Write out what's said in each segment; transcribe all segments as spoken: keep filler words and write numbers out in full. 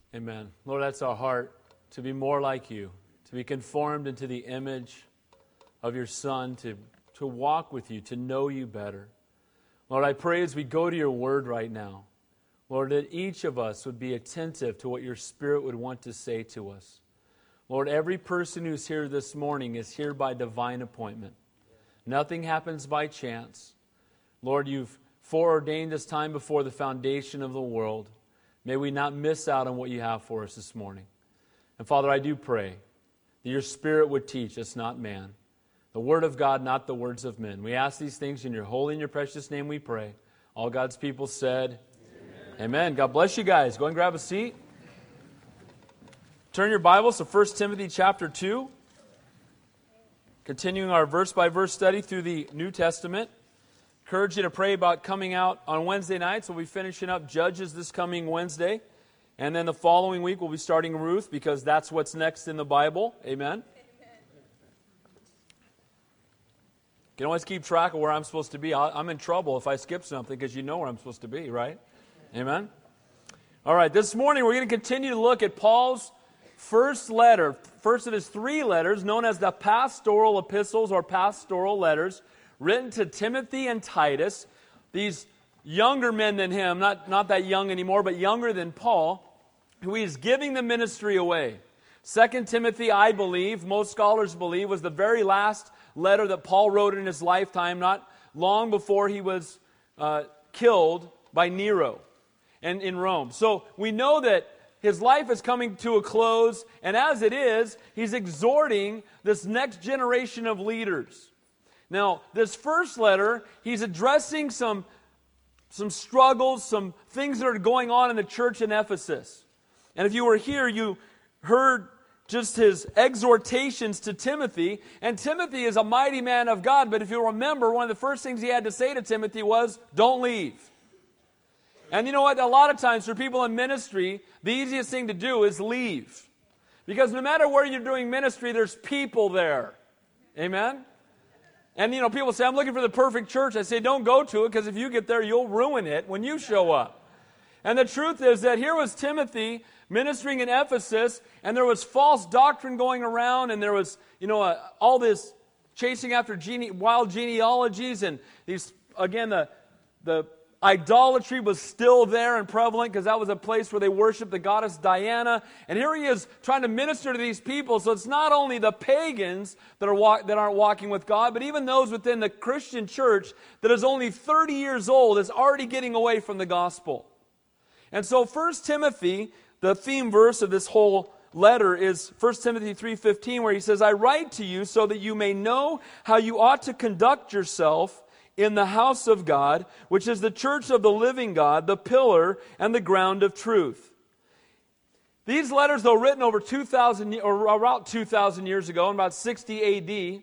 Amen. Lord, that's our heart, to be more like you, to be conformed into the image of your Son, to, to walk with you, to know you better. Lord, I pray as we go to your word right now, Lord, that each of us would be attentive to what your Spirit would want to say to us. Lord, every person who's here this morning is here by divine appointment. Nothing happens by chance. Lord, you've foreordained this time before the foundation of the world. May we not miss out on what you have for us this morning. And Father, I do pray that your Spirit would teach us, not man. The Word of God, not the words of men. We ask these things in your holy and your precious name we pray. All God's people said, Amen. Amen. God bless you guys. Go and grab a seat. Turn your Bibles to First Timothy chapter two. Continuing our verse-by-verse study through the New Testament. Encourage you to pray about coming out on Wednesday nights. We'll be finishing up Judges this coming Wednesday. And then the following week we'll be starting Ruth, because that's what's next in the Bible. Amen. You can always keep track of where I'm supposed to be. I'm in trouble if I skip something, because you know where I'm supposed to be, right? Amen. All right, this morning we're going to continue to look at Paul's first letter, first of his three letters, known as the pastoral epistles or pastoral letters, written to Timothy and Titus, these younger men than him, not, not that young anymore, but younger than Paul, who he's giving the ministry away. Second Timothy, I believe, most scholars believe, was the very last letter that Paul wrote in his lifetime, not long before he was uh, killed by Nero and in Rome. So we know that his life is coming to a close, and as it is, he's exhorting this next generation of leaders. Now, this first letter, he's addressing some, some struggles, some things that are going on in the church in Ephesus. And if you were here, you heard just his exhortations to Timothy. And Timothy is a mighty man of God, but if you remember, one of the first things he had to say to Timothy was, don't leave. And you know what? A lot of times for people in ministry, the easiest thing to do is leave. Because no matter where you're doing ministry, there's people there. Amen? And, you know, people say, I'm looking for the perfect church. I say, don't go to it, because if you get there, you'll ruin it when you show up. And the truth is that here was Timothy ministering in Ephesus, and there was false doctrine going around, and there was, you know, uh, all this chasing after gene- wild genealogies, and these, again, the the idolatry was still there and prevalent, because that was a place where they worshiped the goddess Diana. And here he is trying to minister to these people. So it's not only the pagans that are walk, that aren't walking with God, but even those within the Christian church that is only thirty years old is already getting away from the gospel. And so First Timothy, the theme verse of this whole letter is First Timothy three fifteen, where he says, I write to you so that you may know how you ought to conduct yourself in the house of God, which is the church of the living God, the pillar and the ground of truth. These letters, though written over two thousand or about two thousand years ago, in about sixty A D,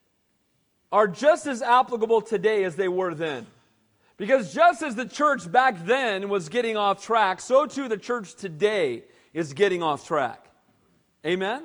are just as applicable today as they were then. Because just as the church back then was getting off track, so too the church today is getting off track. Amen?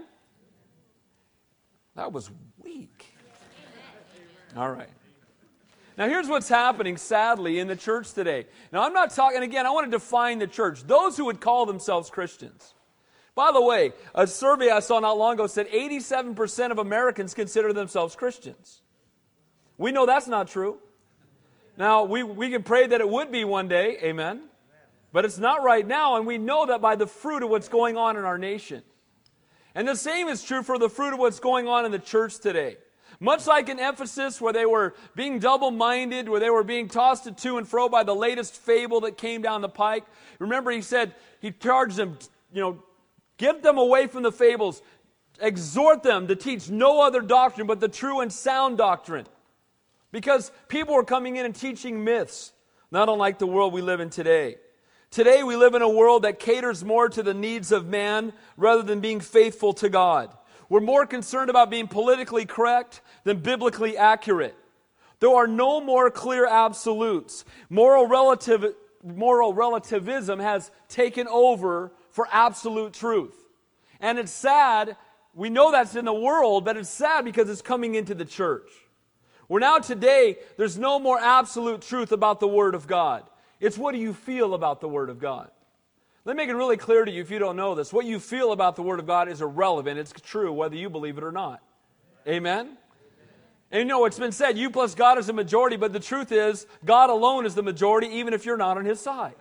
That was weak. All right. Now here's what's happening, sadly, in the church today. Now I'm not talking, again, I want to define the church. Those who would call themselves Christians. By the way, a survey I saw not long ago said eighty-seven percent of Americans consider themselves Christians. We know that's not true. Now, we, we can pray that it would be one day, amen? But it's not right now, and we know that by the fruit of what's going on in our nation. And the same is true for the fruit of what's going on in the church today. Much like in Ephesus, where they were being double-minded, where they were being tossed to and fro by the latest fable that came down the pike. Remember, he said, he charged them, you know, get them away from the fables. Exhort them to teach no other doctrine but the true and sound doctrine. Because people were coming in and teaching myths, not unlike the world we live in today. Today we live in a world that caters more to the needs of man rather than being faithful to God. We're more concerned about being politically correct than biblically accurate. There are no more clear absolutes. Moral relativ- moral relativism has taken over for absolute truth. And it's sad, we know that's in the world, but it's sad because it's coming into the church. Where now today, there's no more absolute truth about the Word of God. It's what do you feel about the Word of God. Let me make it really clear to you if you don't know this. What you feel about the Word of God is irrelevant. It's true whether you believe it or not. Amen? And you know, it's been said, you plus God is the majority, but the truth is, God alone is the majority, even if you're not on His side.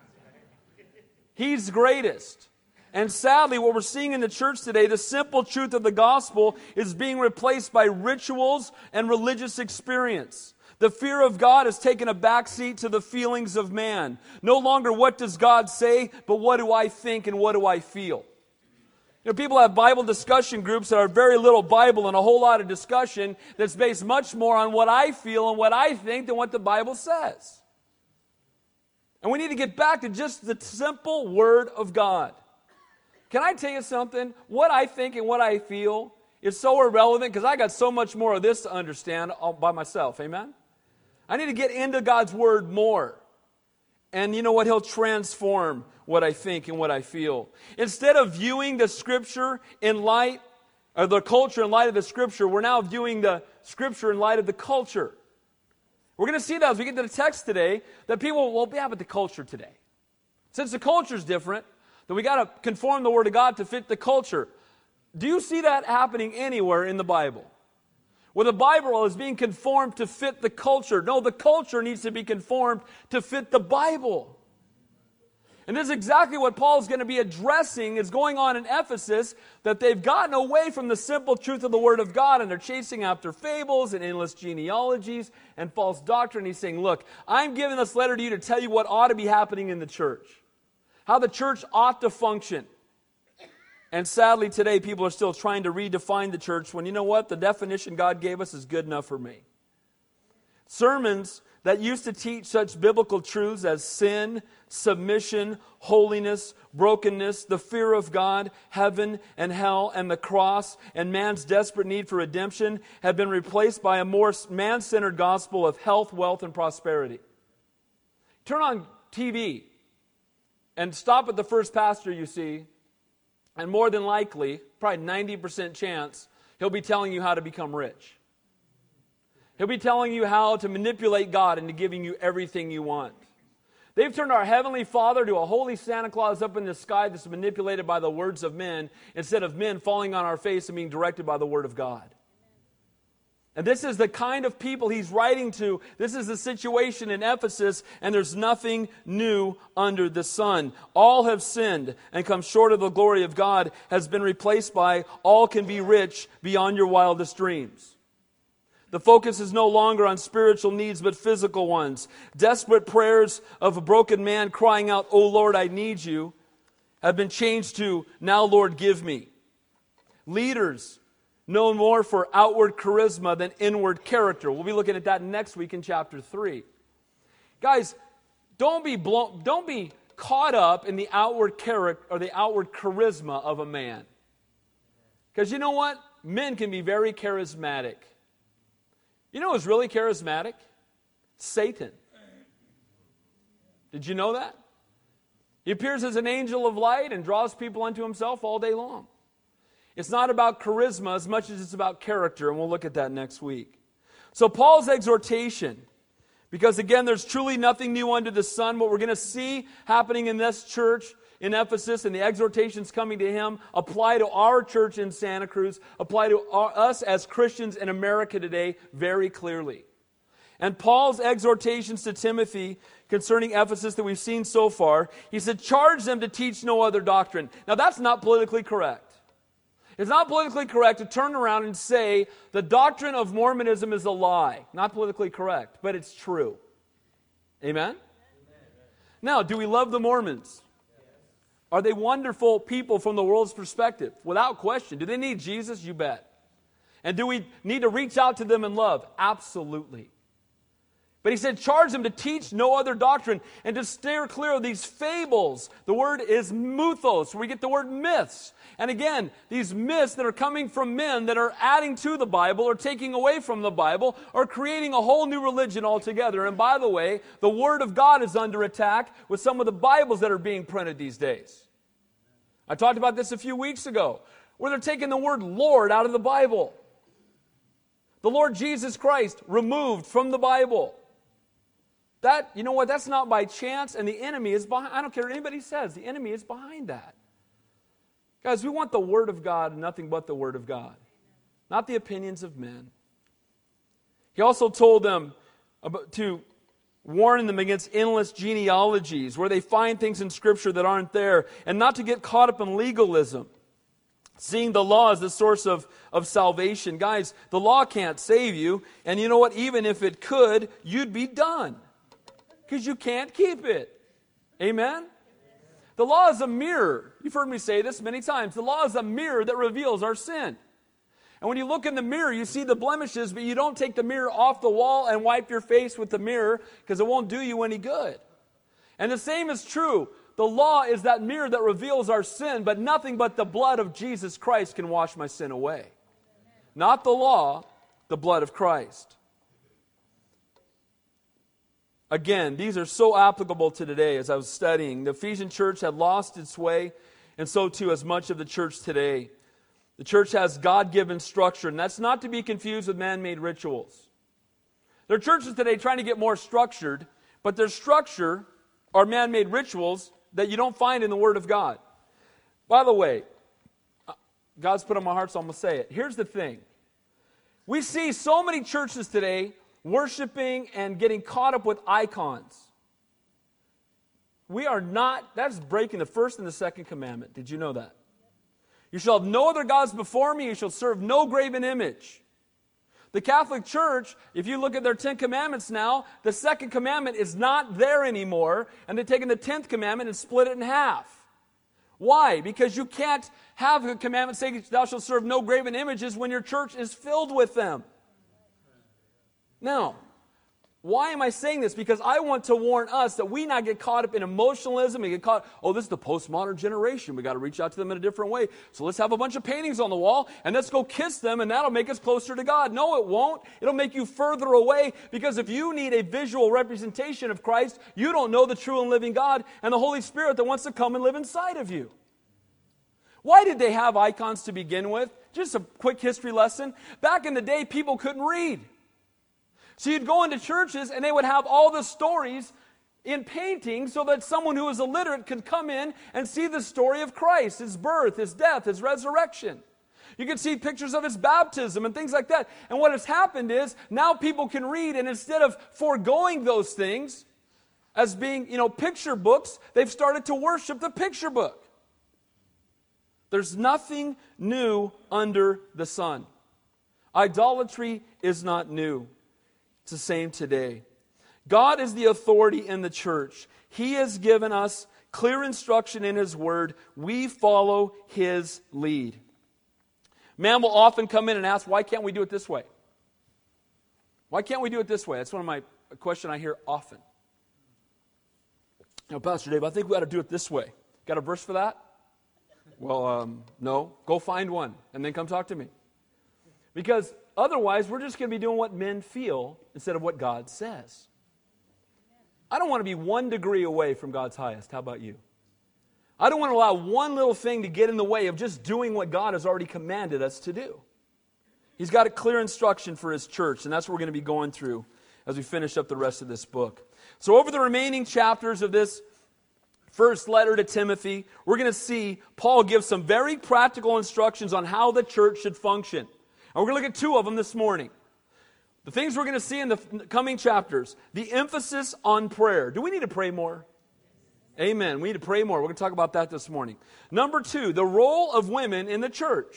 He's greatest. And sadly, what we're seeing in the church today, the simple truth of the gospel is being replaced by rituals and religious experience. The fear of God has taken a backseat to the feelings of man. No longer what does God say, but what do I think and what do I feel? You know, people have Bible discussion groups that are very little Bible and a whole lot of discussion that's based much more on what I feel and what I think than what the Bible says. And we need to get back to just the simple Word of God. Can I tell you something? What I think and what I feel is so irrelevant because I got so much more of this to understand all by myself. Amen? I need to get into God's Word more. And you know what? He'll transform what I think and what I feel. Instead of viewing the Scripture in light, or the culture in light of the Scripture, we're now viewing the Scripture in light of the culture. We're going to see that as we get to the text today, that people will be out with the culture today. Since the culture is different, then we got to conform the Word of God to fit the culture. Do you see that happening anywhere in the Bible? Where the Bible is being conformed to fit the culture. No, the culture needs to be conformed to fit the Bible. And this is exactly what Paul is going to be addressing is going on in Ephesus, that they've gotten away from the simple truth of the Word of God and they're chasing after fables and endless genealogies and false doctrine. He's saying, look, I'm giving this letter to you to tell you what ought to be happening in the church. How the church ought to function. And sadly today people are still trying to redefine the church when you know what? The definition God gave us is good enough for me. Sermons that used to teach such biblical truths as sin, submission, holiness, brokenness, the fear of God, heaven and hell, and the cross, and man's desperate need for redemption have been replaced by a more man-centered gospel of health, wealth, and prosperity. Turn on T V and stop at the first pastor you see, and more than likely, probably ninety percent chance, he'll be telling you how to become rich. He'll be telling you how to manipulate God into giving you everything you want. They've turned our Heavenly Father to a holy Santa Claus up in the sky that's manipulated by the words of men instead of men falling on our face and being directed by the Word of God. And this is the kind of people he's writing to. This is the situation in Ephesus, and there's nothing new under the sun. All have sinned and come short of the glory of God has been replaced by all can be rich beyond your wildest dreams. The focus is no longer on spiritual needs, but physical ones. Desperate prayers of a broken man crying out, "Oh Lord, I need you," have been changed to, "Now Lord, give me." Leaders known more for outward charisma than inward character. We'll be looking at that next week in chapter three. Guys, don't be blown, don't be caught up in the outward character or the outward charisma of a man. Because you know what? Men can be very charismatic. You know who's really charismatic? Satan. Did you know that? He appears as an angel of light and draws people unto himself all day long. It's not about charisma as much as it's about character, and we'll look at that next week. So Paul's exhortation, because again, there's truly nothing new under the sun. What we're going to see happening in this church in Ephesus and the exhortations coming to him apply to our church in Santa Cruz, apply to our, us as Christians in America today very clearly. And Paul's exhortations to Timothy concerning Ephesus that we've seen so far, he said, charge them to teach no other doctrine. Now that's not politically correct. It's not politically correct to turn around and say the doctrine of Mormonism is a lie. Not politically correct, but it's true. Amen? Amen. Now, do we love the Mormons? Are they wonderful people from the world's perspective? Without question. Do they need Jesus? You bet. And do we need to reach out to them in love? Absolutely. But he said, charge them to teach no other doctrine and to steer clear of these fables. The word is mythos, where we get the word myths. And again, these myths that are coming from men that are adding to the Bible or taking away from the Bible or creating a whole new religion altogether. And by the way, the Word of God is under attack with some of the Bibles that are being printed these days. I talked about this a few weeks ago, where they're taking the word Lord out of the Bible. The Lord Jesus Christ removed from the Bible. That, you know what, that's not by chance, and the enemy is behind. I don't care what anybody says, the enemy is behind that. Guys, we want the Word of God, nothing but the Word of God, not the opinions of men. He also told them about, to warn them against endless genealogies, where they find things in Scripture that aren't there, and not to get caught up in legalism. Seeing the law as the source of, of salvation. Guys, the law can't save you, and you know what, even if it could, you'd be done. Because you can't keep it. Amen? The law is a mirror. You've heard me say this many times. The law is a mirror that reveals our sin. And when you look in the mirror, you see the blemishes, but you don't take the mirror off the wall and wipe your face with the mirror because it won't do you any good. And the same is true. The law is that mirror that reveals our sin, but nothing but the blood of Jesus Christ can wash my sin away. Not the law, the blood of Christ. Again, these are so applicable to today as I was studying. The Ephesian church had lost its way, and so too has much of the church today. The church has God-given structure, and that's not to be confused with man-made rituals. There are churches today trying to get more structured, but their structure are man-made rituals that you don't find in the Word of God. By the way, God's put on my heart, so I'm going to say it. Here's the thing. We see so many churches today worshiping and getting caught up with icons. We are not, that's breaking the first and the second commandment. Did you know that? You shall have no other gods before me. You shall serve no graven image. The Catholic Church, if you look at their Ten Commandments now, the second commandment is not there anymore, and they've taken the tenth commandment and split it in half. Why? Because you can't have a commandment saying, thou shalt serve no graven images, when your church is filled with them. Now, why am I saying this? Because I want to warn us that we not get caught up in emotionalism and get caught, oh, this is the postmodern generation. We got to reach out to them in a different way. So let's have a bunch of paintings on the wall and let's go kiss them and that'll make us closer to God. No, it won't. It'll make you further away, because if you need a visual representation of Christ, you don't know the true and living God and the Holy Spirit that wants to come and live inside of you. Why did they have icons to begin with? Just a quick history lesson. Back in the day, people couldn't read. So you'd go into churches and they would have all the stories in paintings so that someone who was illiterate could come in and see the story of Christ, His birth, His death, His resurrection. You could see pictures of His baptism and things like that. And what has happened is now people can read, and instead of foregoing those things as being, you know, picture books, they've started to worship the picture book. There's nothing new under the sun. Idolatry is not new. It's the same today. God is the authority in the church. He has given us clear instruction in His Word. We follow His lead. Man will often come in and ask, why can't we do it this way? Why can't we do it this way? That's one of my a question I hear often. You know, Pastor Dave, I think we ought to do it this way. Got a verse for that? Well, um, no. Go find one and then come talk to me. Because otherwise, we're just going to be doing what men feel instead of what God says. I don't want to be one degree away from God's highest. How about you? I don't want to allow one little thing to get in the way of just doing what God has already commanded us to do. He's got a clear instruction for His church, and that's what we're going to be going through as we finish up the rest of this book. So over the remaining chapters of this first letter to Timothy, we're going to see Paul give some very practical instructions on how the church should function. And we're going to look at two of them this morning. The things we're going to see in the coming chapters. The emphasis on prayer. Do we need to pray more? Amen. We need to pray more. We're going to talk about that this morning. Number two, the role of women in the church.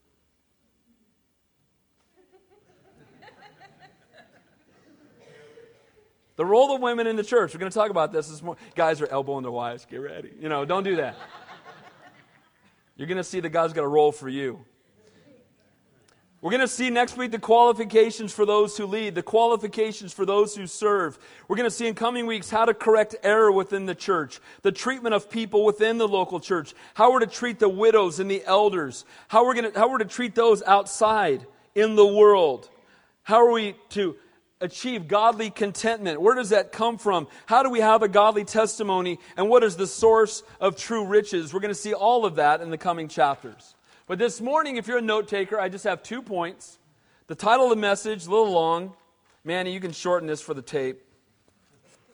The role of women in the church. We're going to talk about this this morning. Guys are elbowing their wives. Get ready. You know, don't do that. You're going to see that God's got a role for you. We're going to see next week the qualifications for those who lead, the qualifications for those who serve. We're going to see in coming weeks how to correct error within the church, the treatment of people within the local church, how we're to treat the widows and the elders, how we're going to, how we're to treat those outside in the world. How are we to achieve godly contentment? Where does that come from? How do we have a godly testimony? And what is the source of true riches? We're going to see all of that in the coming chapters. But this morning, if you're a note taker, I just have two points. The title of the message, a little long. Manny, you can shorten this for the tape.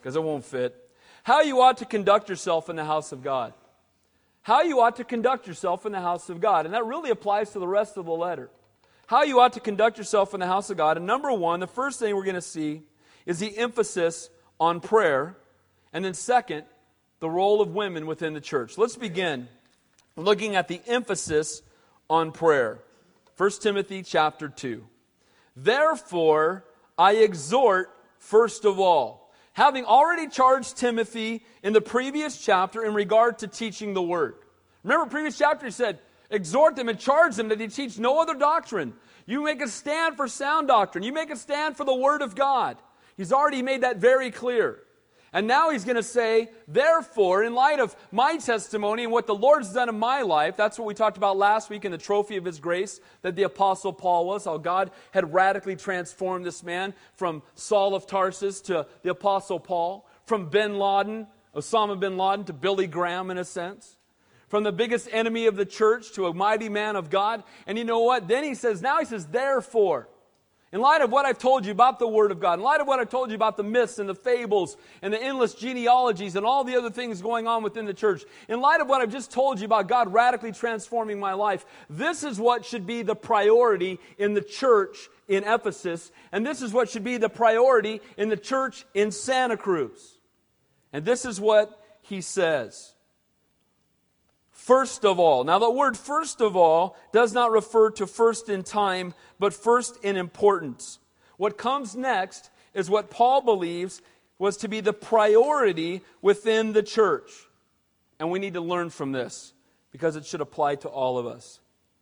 because it won't fit. How you ought to conduct yourself in the house of God. How you ought to conduct yourself in the house of God. And that really applies to the rest of the letter. How you ought to conduct yourself in the house of God. And number one, the first thing we're going to see is the emphasis on prayer. And then second, the role of women within the church. Let's begin looking at the emphasis on prayer. First Timothy chapter two. Therefore, I exhort first of all, having already charged Timothy in the previous chapter in regard to teaching the word. Remember, previous chapter he said, exhort them and charge them that they teach no other doctrine. You make a stand for sound doctrine. You make a stand for the word of God. He's already made that very clear. And now he's going to say, therefore, in light of my testimony and what the Lord's done in my life, that's what we talked about last week in the trophy of His grace, that the Apostle Paul was, how God had radically transformed this man from Saul of Tarsus to the Apostle Paul, from bin Laden, Osama bin Laden, to Billy Graham in a sense, from the biggest enemy of the church to a mighty man of God. And you know what? Then he says, now he says, therefore, in light of what I've told you about the Word of God, in light of what I've told you about the myths and the fables and the endless genealogies and all the other things going on within the church, in light of what I've just told you about God radically transforming my life, this is what should be the priority in the church in Ephesus, and this is what should be the priority in the church in Santa Cruz. And this is what he says. First of all. Now the word first of all does not refer to first in time, but first in importance. What comes next is what Paul believes was to be the priority within the church. And we need to learn from this because it should apply to all of us.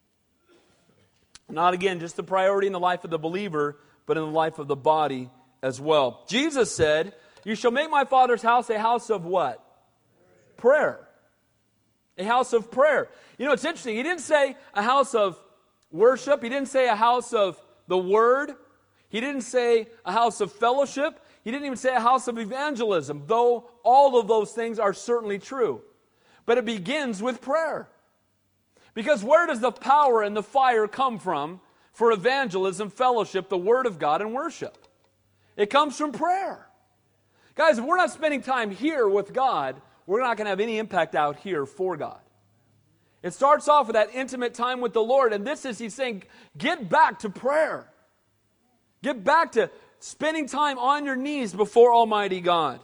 Not again just the priority in the life of the believer, but in the life of the body as well. Jesus said, you shall make my Father's house a house of what? Prayer. A house of prayer. You know, it's interesting. He didn't say a house of worship. He didn't say a house of the Word. He didn't say a house of fellowship. He didn't even say a house of evangelism, though all of those things are certainly true. But it begins with prayer. Because where does the power and the fire come from for evangelism, fellowship, the Word of God, and worship? It comes from prayer. Guys, if we're not spending time here with God, we're not going to have any impact out here for God. It starts off with that intimate time with the Lord, and this is, he's saying, get back to prayer. Get back to spending time on your knees before Almighty God.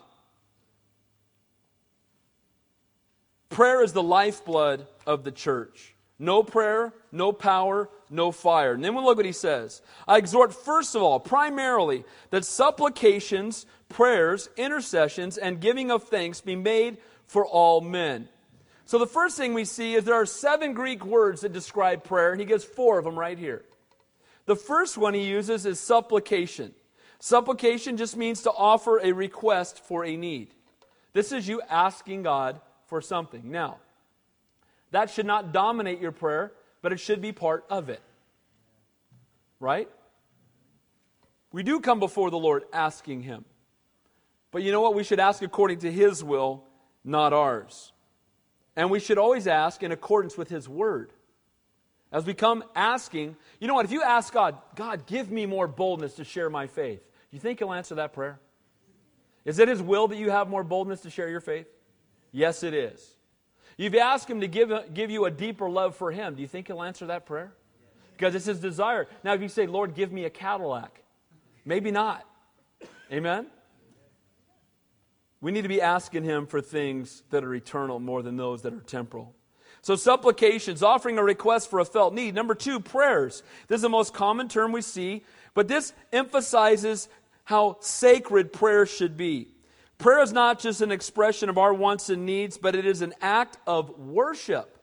Prayer is the lifeblood of the church. No prayer, no power, no fire. And then we'll look what he says. I exhort first of all, primarily, that supplications, prayers, intercessions, and giving of thanks be made for all men. So the first thing we see is there are seven Greek words that describe prayer, and he gives four of them right here. The first one he uses is supplication. Supplication just means to offer a request for a need. This is you asking God for something. Now, that should not dominate your prayer, but it should be part of it. Right? We do come before the Lord asking Him. But you know what? We should ask according to His will, not ours. And we should always ask in accordance with His Word. As we come asking, you know what? If you ask God, God, give me more boldness to share my faith, do you think He'll answer that prayer? Is it His will that you have more boldness to share your faith? Yes, it is. You've asked Him to give, give you a deeper love for Him. Do you think He'll answer that prayer? Because it's His desire. Now, if you say, Lord, give me a Cadillac, maybe not. Amen? We need to be asking Him for things that are eternal more than those that are temporal. So supplications, offering a request for a felt need. Number two, prayers. This is the most common term we see, but this emphasizes how sacred prayer should be. Prayer is not just an expression of our wants and needs, but it is an act of worship.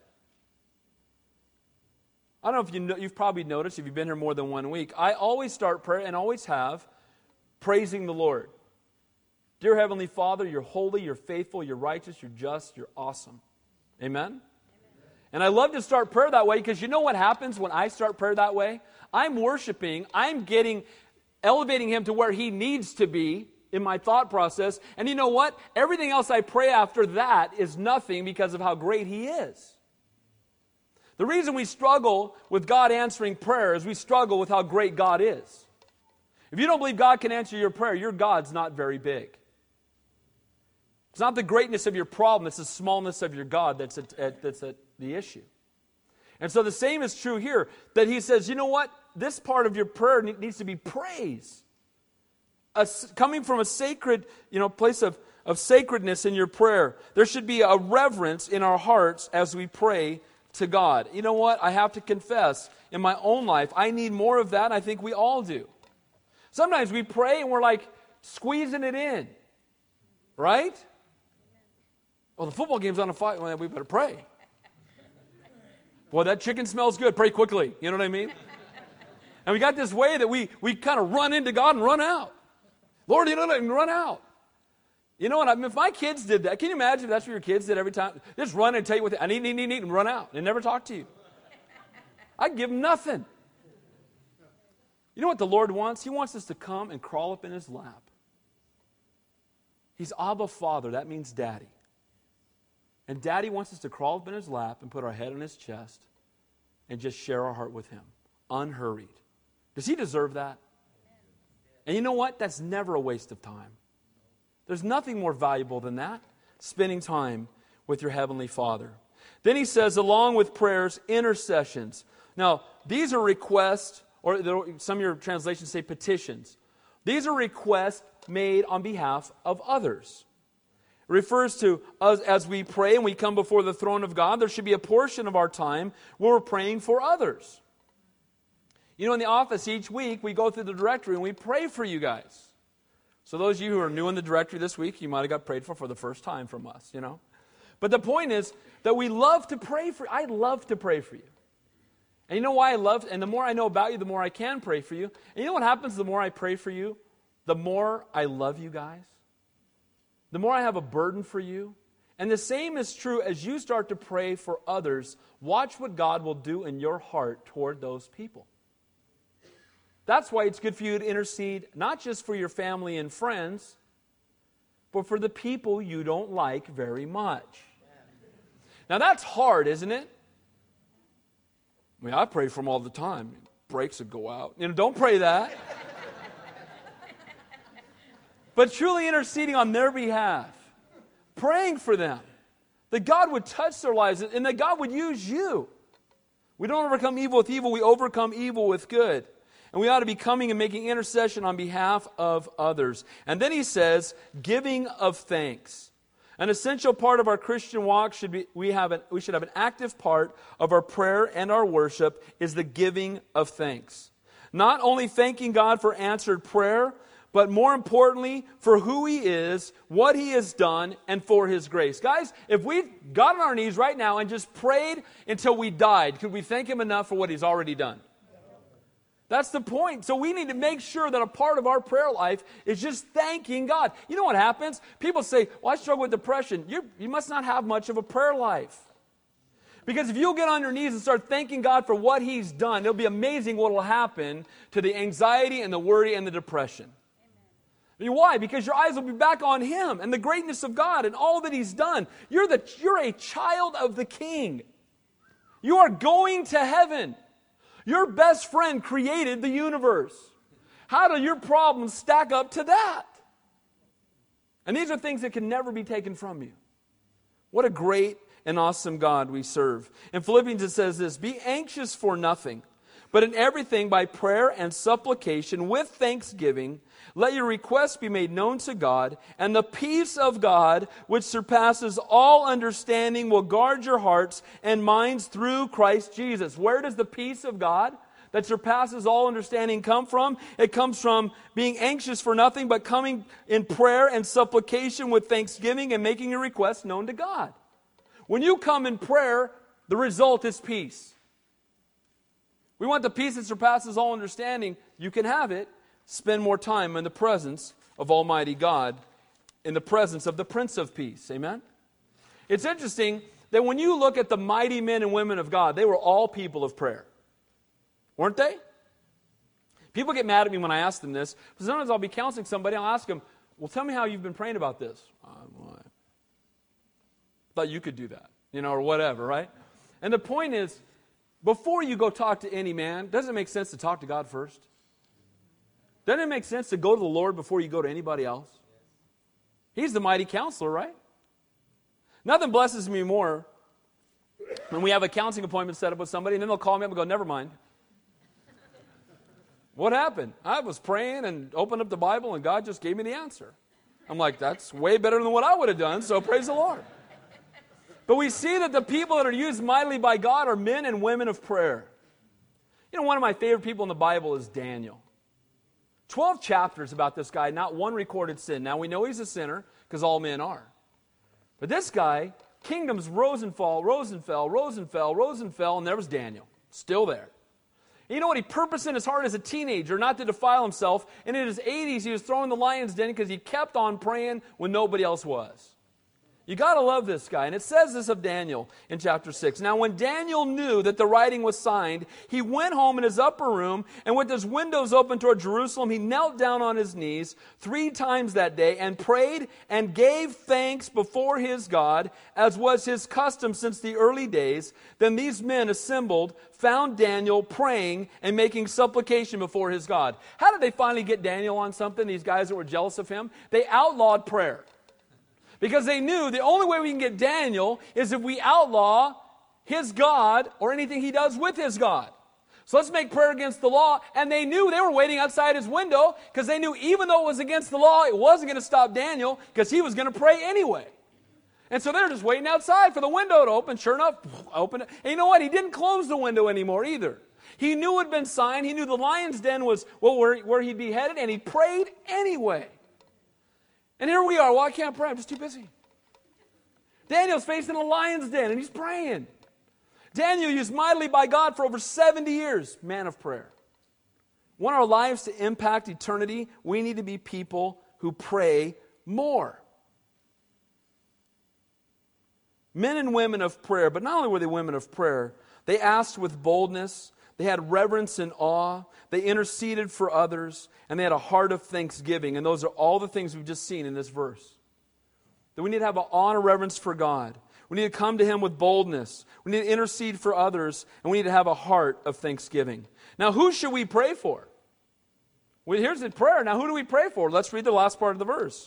I don't know if you know, you've probably noticed, if you've been here more than one week, I always start prayer, and always have, praising the Lord. Dear Heavenly Father, You're holy, You're faithful, You're righteous, You're just, You're awesome. Amen? Amen. And I love to start prayer that way, because you know what happens when I start prayer that way? I'm worshiping, I'm getting, elevating Him to where He needs to be in my thought process. And you know what? Everything else I pray after that is nothing because of how great He is. The reason we struggle with God answering prayer is we struggle with how great God is. If you don't believe God can answer your prayer, your God's not very big. It's not the greatness of your problem, it's the smallness of your God that's at, at, that's at the issue. And so the same is true here, that he says, you know what? This part of your prayer needs to be praise. A, coming from a sacred, you know, place of, of sacredness in your prayer. There should be a reverence in our hearts as we pray to God. You know what? I have to confess, in my own life, I need more of that. I think we all do. Sometimes we pray and we're like squeezing it in. Right? Well, the football game's on a fight. Well, we better pray. Boy, that chicken smells good. Pray quickly. You know what I mean? And we got this way that we, we kind of run into God and run out. Lord, you know what? And run out. You know what? I mean, if my kids did that, can you imagine if that's what your kids did every time? Just run and tell you what they, I need, need, need, need, and run out and never talk to you. I'd give them nothing. You know what the Lord wants? He wants us to come and crawl up in His lap. He's Abba Father. That means Daddy. And Daddy wants us to crawl up in His lap and put our head on His chest and just share our heart with Him, unhurried. Does He deserve that? And you know what? That's never a waste of time. There's nothing more valuable than that, spending time with your Heavenly Father. Then he says, along with prayers, intercessions. Now, these are requests, or some of your translations say petitions. These are requests made on behalf of others. It refers to us as we pray and we come before the throne of God, there should be a portion of our time where we're praying for others. You know, in the office each week, we go through the directory and we pray for you guys. So those of you who are new in the directory this week, you might have got prayed for for the first time from us, you know. But the point is that we love to pray for you. I love to pray for you. And you know why I love, and the more I know about you, the more I can pray for you. And you know what happens the more I pray for you? The more I love you guys. The more I have a burden for you. And the same is true as you start to pray for others. Watch what God will do in your heart toward those people. That's why it's good for you to intercede, not just for your family and friends, but for the people you don't like very much. Now that's hard, isn't it? I mean, I pray for them all the time. Brakes would go out. You know, don't pray that. But truly interceding on their behalf, praying for them, that God would touch their lives and that God would use you. We don't overcome evil with evil, we overcome evil with good. And we ought to be coming and making intercession on behalf of others. And then he says, giving of thanks. An essential part of our Christian walk should be, we have an, we should have an active part of our prayer and our worship is the giving of thanks. Not only thanking God for answered prayer, but more importantly, for who He is, what He has done, and for His grace. Guys, if we got on our knees right now and just prayed until we died, could we thank Him enough for what He's already done? That's the point. So we need to make sure that a part of our prayer life is just thanking God. You know what happens? People say, well, I struggle with depression. You, you must not have much of a prayer life. Because if you'll get on your knees and start thanking God for what He's done, it'll be amazing what will happen to the anxiety and the worry and the depression. I mean, why? Because your eyes will be back on Him and the greatness of God and all that He's done. You're, the, you're a child of the King. You are going to heaven. Your best friend created the universe. How do your problems stack up to that? And these are things that can never be taken from you. What a great and awesome God we serve. In Philippians it says this, be anxious for nothing, but in everything by prayer and supplication with thanksgiving, let your requests be made known to God, and the peace of God, which surpasses all understanding, will guard your hearts and minds through Christ Jesus. Where does the peace of God that surpasses all understanding come from? It comes from being anxious for nothing, but coming in prayer and supplication with thanksgiving and making your requests known to God. When you come in prayer, the result is peace. We want the peace that surpasses all understanding. You can have it. Spend more time in the presence of Almighty God, in the presence of the Prince of Peace. Amen? It's interesting that when you look at the mighty men and women of God, they were all people of prayer. Weren't they? People get mad at me when I ask them this. But sometimes I'll be counseling somebody, I'll ask them, well, tell me how you've been praying about this. Uh, well, I thought you could do that, you know, or whatever, right? And the point is, before you go talk to any man, doesn't it make sense to talk to God first? Doesn't it make sense to go to the Lord before you go to anybody else? He's the mighty counselor, right? Nothing blesses me more when we have a counseling appointment set up with somebody, and then they'll call me up and go, never mind. What happened? I was praying and opened up the Bible, and God just gave me the answer. I'm like, that's way better than what I would have done, so praise the Lord. But we see that the people that are used mightily by God are men and women of prayer. You know, one of my favorite people in the Bible is Daniel. Twelve chapters about this guy, not one recorded sin. Now, we know he's a sinner, because all men are. But this guy, kingdoms rose and fall, rose and fell, rose and fell, rose and fell, and there was Daniel, still there. And you know what? He purposed in his heart as a teenager not to defile himself, and in his eighties he was thrown in the lion's den because he kept on praying when nobody else was. You got to love this guy. And it says this of Daniel in chapter six. Now, when Daniel knew that the writing was signed, he went home in his upper room, and with his windows open toward Jerusalem, he knelt down on his knees three times that day and prayed and gave thanks before his God, as was his custom since the early days. Then these men assembled, found Daniel praying and making supplication before his God. How did they finally get Daniel on something, these guys that were jealous of him? They outlawed prayer. Because they knew the only way we can get Daniel is if we outlaw his God or anything he does with his God. So let's make prayer against the law. And they knew they were waiting outside his window because they knew even though it was against the law, it wasn't going to stop Daniel because he was going to pray anyway. And so they're just waiting outside for the window to open. Sure enough, open it. And you know what? He didn't close the window anymore either. He knew it had been signed. He knew the lion's den was well, where, where he'd be headed, and he prayed anyway. And here we are. Well, I can't pray. I'm just too busy. Daniel's facing a lion's den, and he's praying. Daniel used mightily by God for over seventy years. Man of prayer. Want our lives to impact eternity? We need to be people who pray more. Men and women of prayer. But not only were they women of prayer, they asked with boldness. They had reverence and awe. They interceded for others. And they had a heart of thanksgiving. And those are all the things we've just seen in this verse. That we need to have an honor, reverence for God. We need to come to Him with boldness. We need to intercede for others. And we need to have a heart of thanksgiving. Now, who should we pray for? Well, here's the prayer. Now, who do we pray for? Let's read the last part of the verse.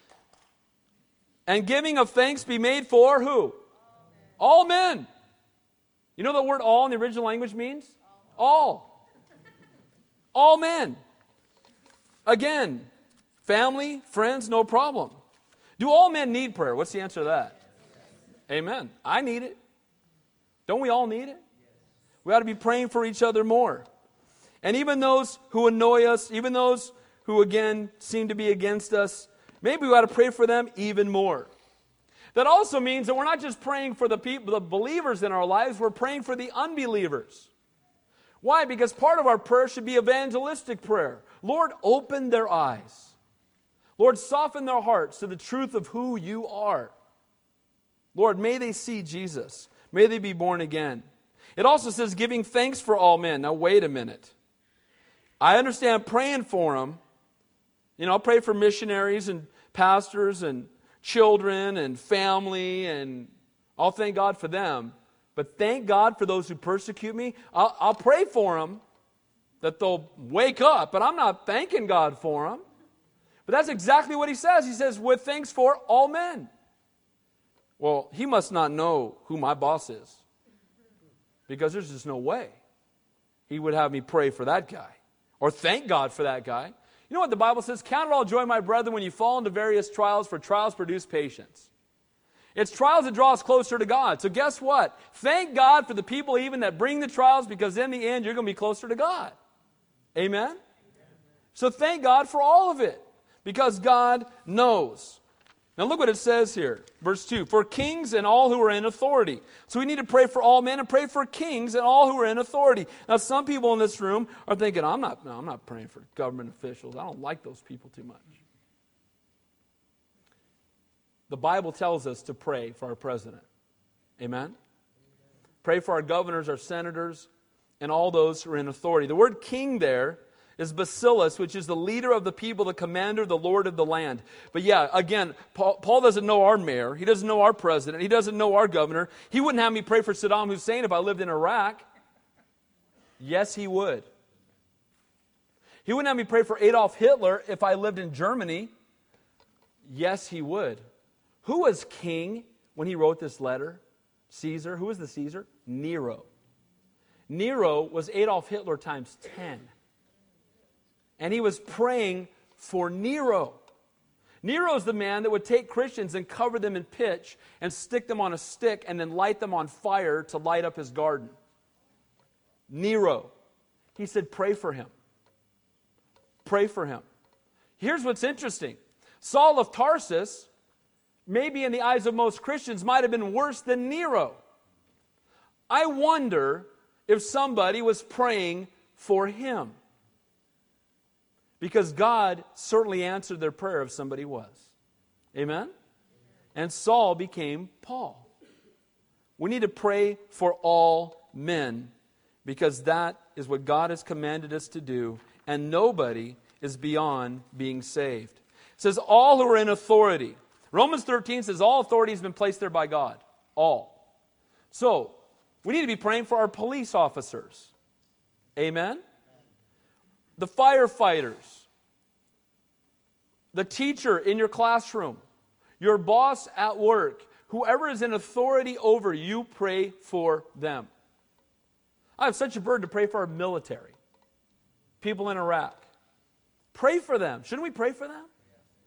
And giving of thanks be made for who? All men. All men. You know what the word all in the original language means? All. All men. Again, family, friends, no problem. Do all men need prayer? What's the answer to that? Amen. I need it. Don't we all need it? We ought to be praying for each other more. And even those who annoy us, even those who, again, seem to be against us, maybe we ought to pray for them even more. That also means that we're not just praying for the people, the believers in our lives, we're praying for the unbelievers. Why? Because part of our prayer should be evangelistic prayer. Lord, open their eyes. Lord, soften their hearts to the truth of who you are. Lord, may they see Jesus. May they be born again. It also says giving thanks for all men. Now, wait a minute. I understand praying for them. You know, I'll pray for missionaries and pastors and children and family, and I'll thank God for them. But thank God for those who persecute me. I'll, I'll pray for them that they'll wake up, but I'm not thanking God for them. But that's exactly what he says. He says, with thanks for all men. Well, he must not know who my boss is, because there's just no way he would have me pray for that guy or thank God for that guy. You know what the Bible says? Count it all joy, my brethren, when you fall into various trials, for trials produce patience. It's trials that draw us closer to God. So guess what? Thank God for the people even that bring the trials, because in the end, you're going to be closer to God. Amen? Amen? So thank God for all of it, because God knows. Now look what it says here. Verse two, for kings and all who are in authority. So we need to pray for all men and pray for kings and all who are in authority. Now some people in this room are thinking, I'm not, no, I'm not praying for government officials. I don't like those people too much. The Bible tells us to pray for our president. Amen? Pray for our governors, our senators, and all those who are in authority. The word king there is basileus, which is the leader of the people, the commander, the lord of the land. But yeah, again, Paul, Paul doesn't know our mayor. He doesn't know our president. He doesn't know our governor. He wouldn't have me pray for Saddam Hussein if I lived in Iraq. Yes, he would. He wouldn't have me pray for Adolf Hitler if I lived in Germany. Yes, he would. Who was king when he wrote this letter? Caesar. Who was the Caesar? Nero. Nero was Adolf Hitler times ten. And he was praying for Nero. Nero's the man that would take Christians and cover them in pitch and stick them on a stick and then light them on fire to light up his garden. Nero. He said, pray for him. Pray for him. Here's what's interesting. Saul of Tarsus, maybe in the eyes of most Christians, might have been worse than Nero. I wonder if somebody was praying for him. Because God certainly answered their prayer if somebody was. Amen? And Saul became Paul. We need to pray for all men because that is what God has commanded us to do, and nobody is beyond being saved. It says all who are in authority. Romans thirteen says all authority has been placed there by God. All. So, we need to be praying for our police officers. Amen? The firefighters, the teacher in your classroom, your boss at work, whoever is in authority over you, pray for them. I have such a burden to pray for our military, people in Iraq. Pray for them. Shouldn't we pray for them?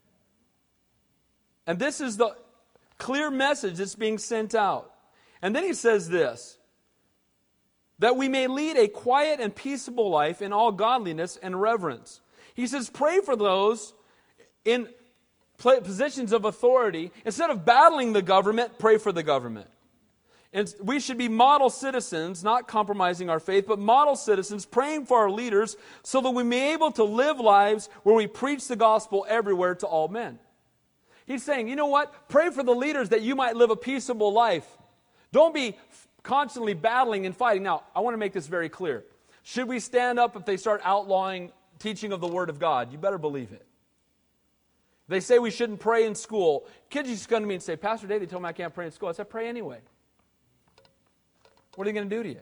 And this is the clear message that's being sent out. And then he says this, that we may lead a quiet and peaceable life in all godliness and reverence. He says, pray for those in positions of authority. Instead of battling the government, pray for the government. And we should be model citizens, not compromising our faith, but model citizens, praying for our leaders so that we may be able to live lives where we preach the gospel everywhere to all men. He's saying, you know what? Pray for the leaders that you might live a peaceable life. Don't be constantly battling and fighting. Now, I want to make this very clear. Should we stand up if they start outlawing teaching of the Word of God? You better believe it. They say we shouldn't pray in school. Kids used to come to me and say, Pastor Dave, they told me I can't pray in school. I said, pray anyway. What are they going to do to you?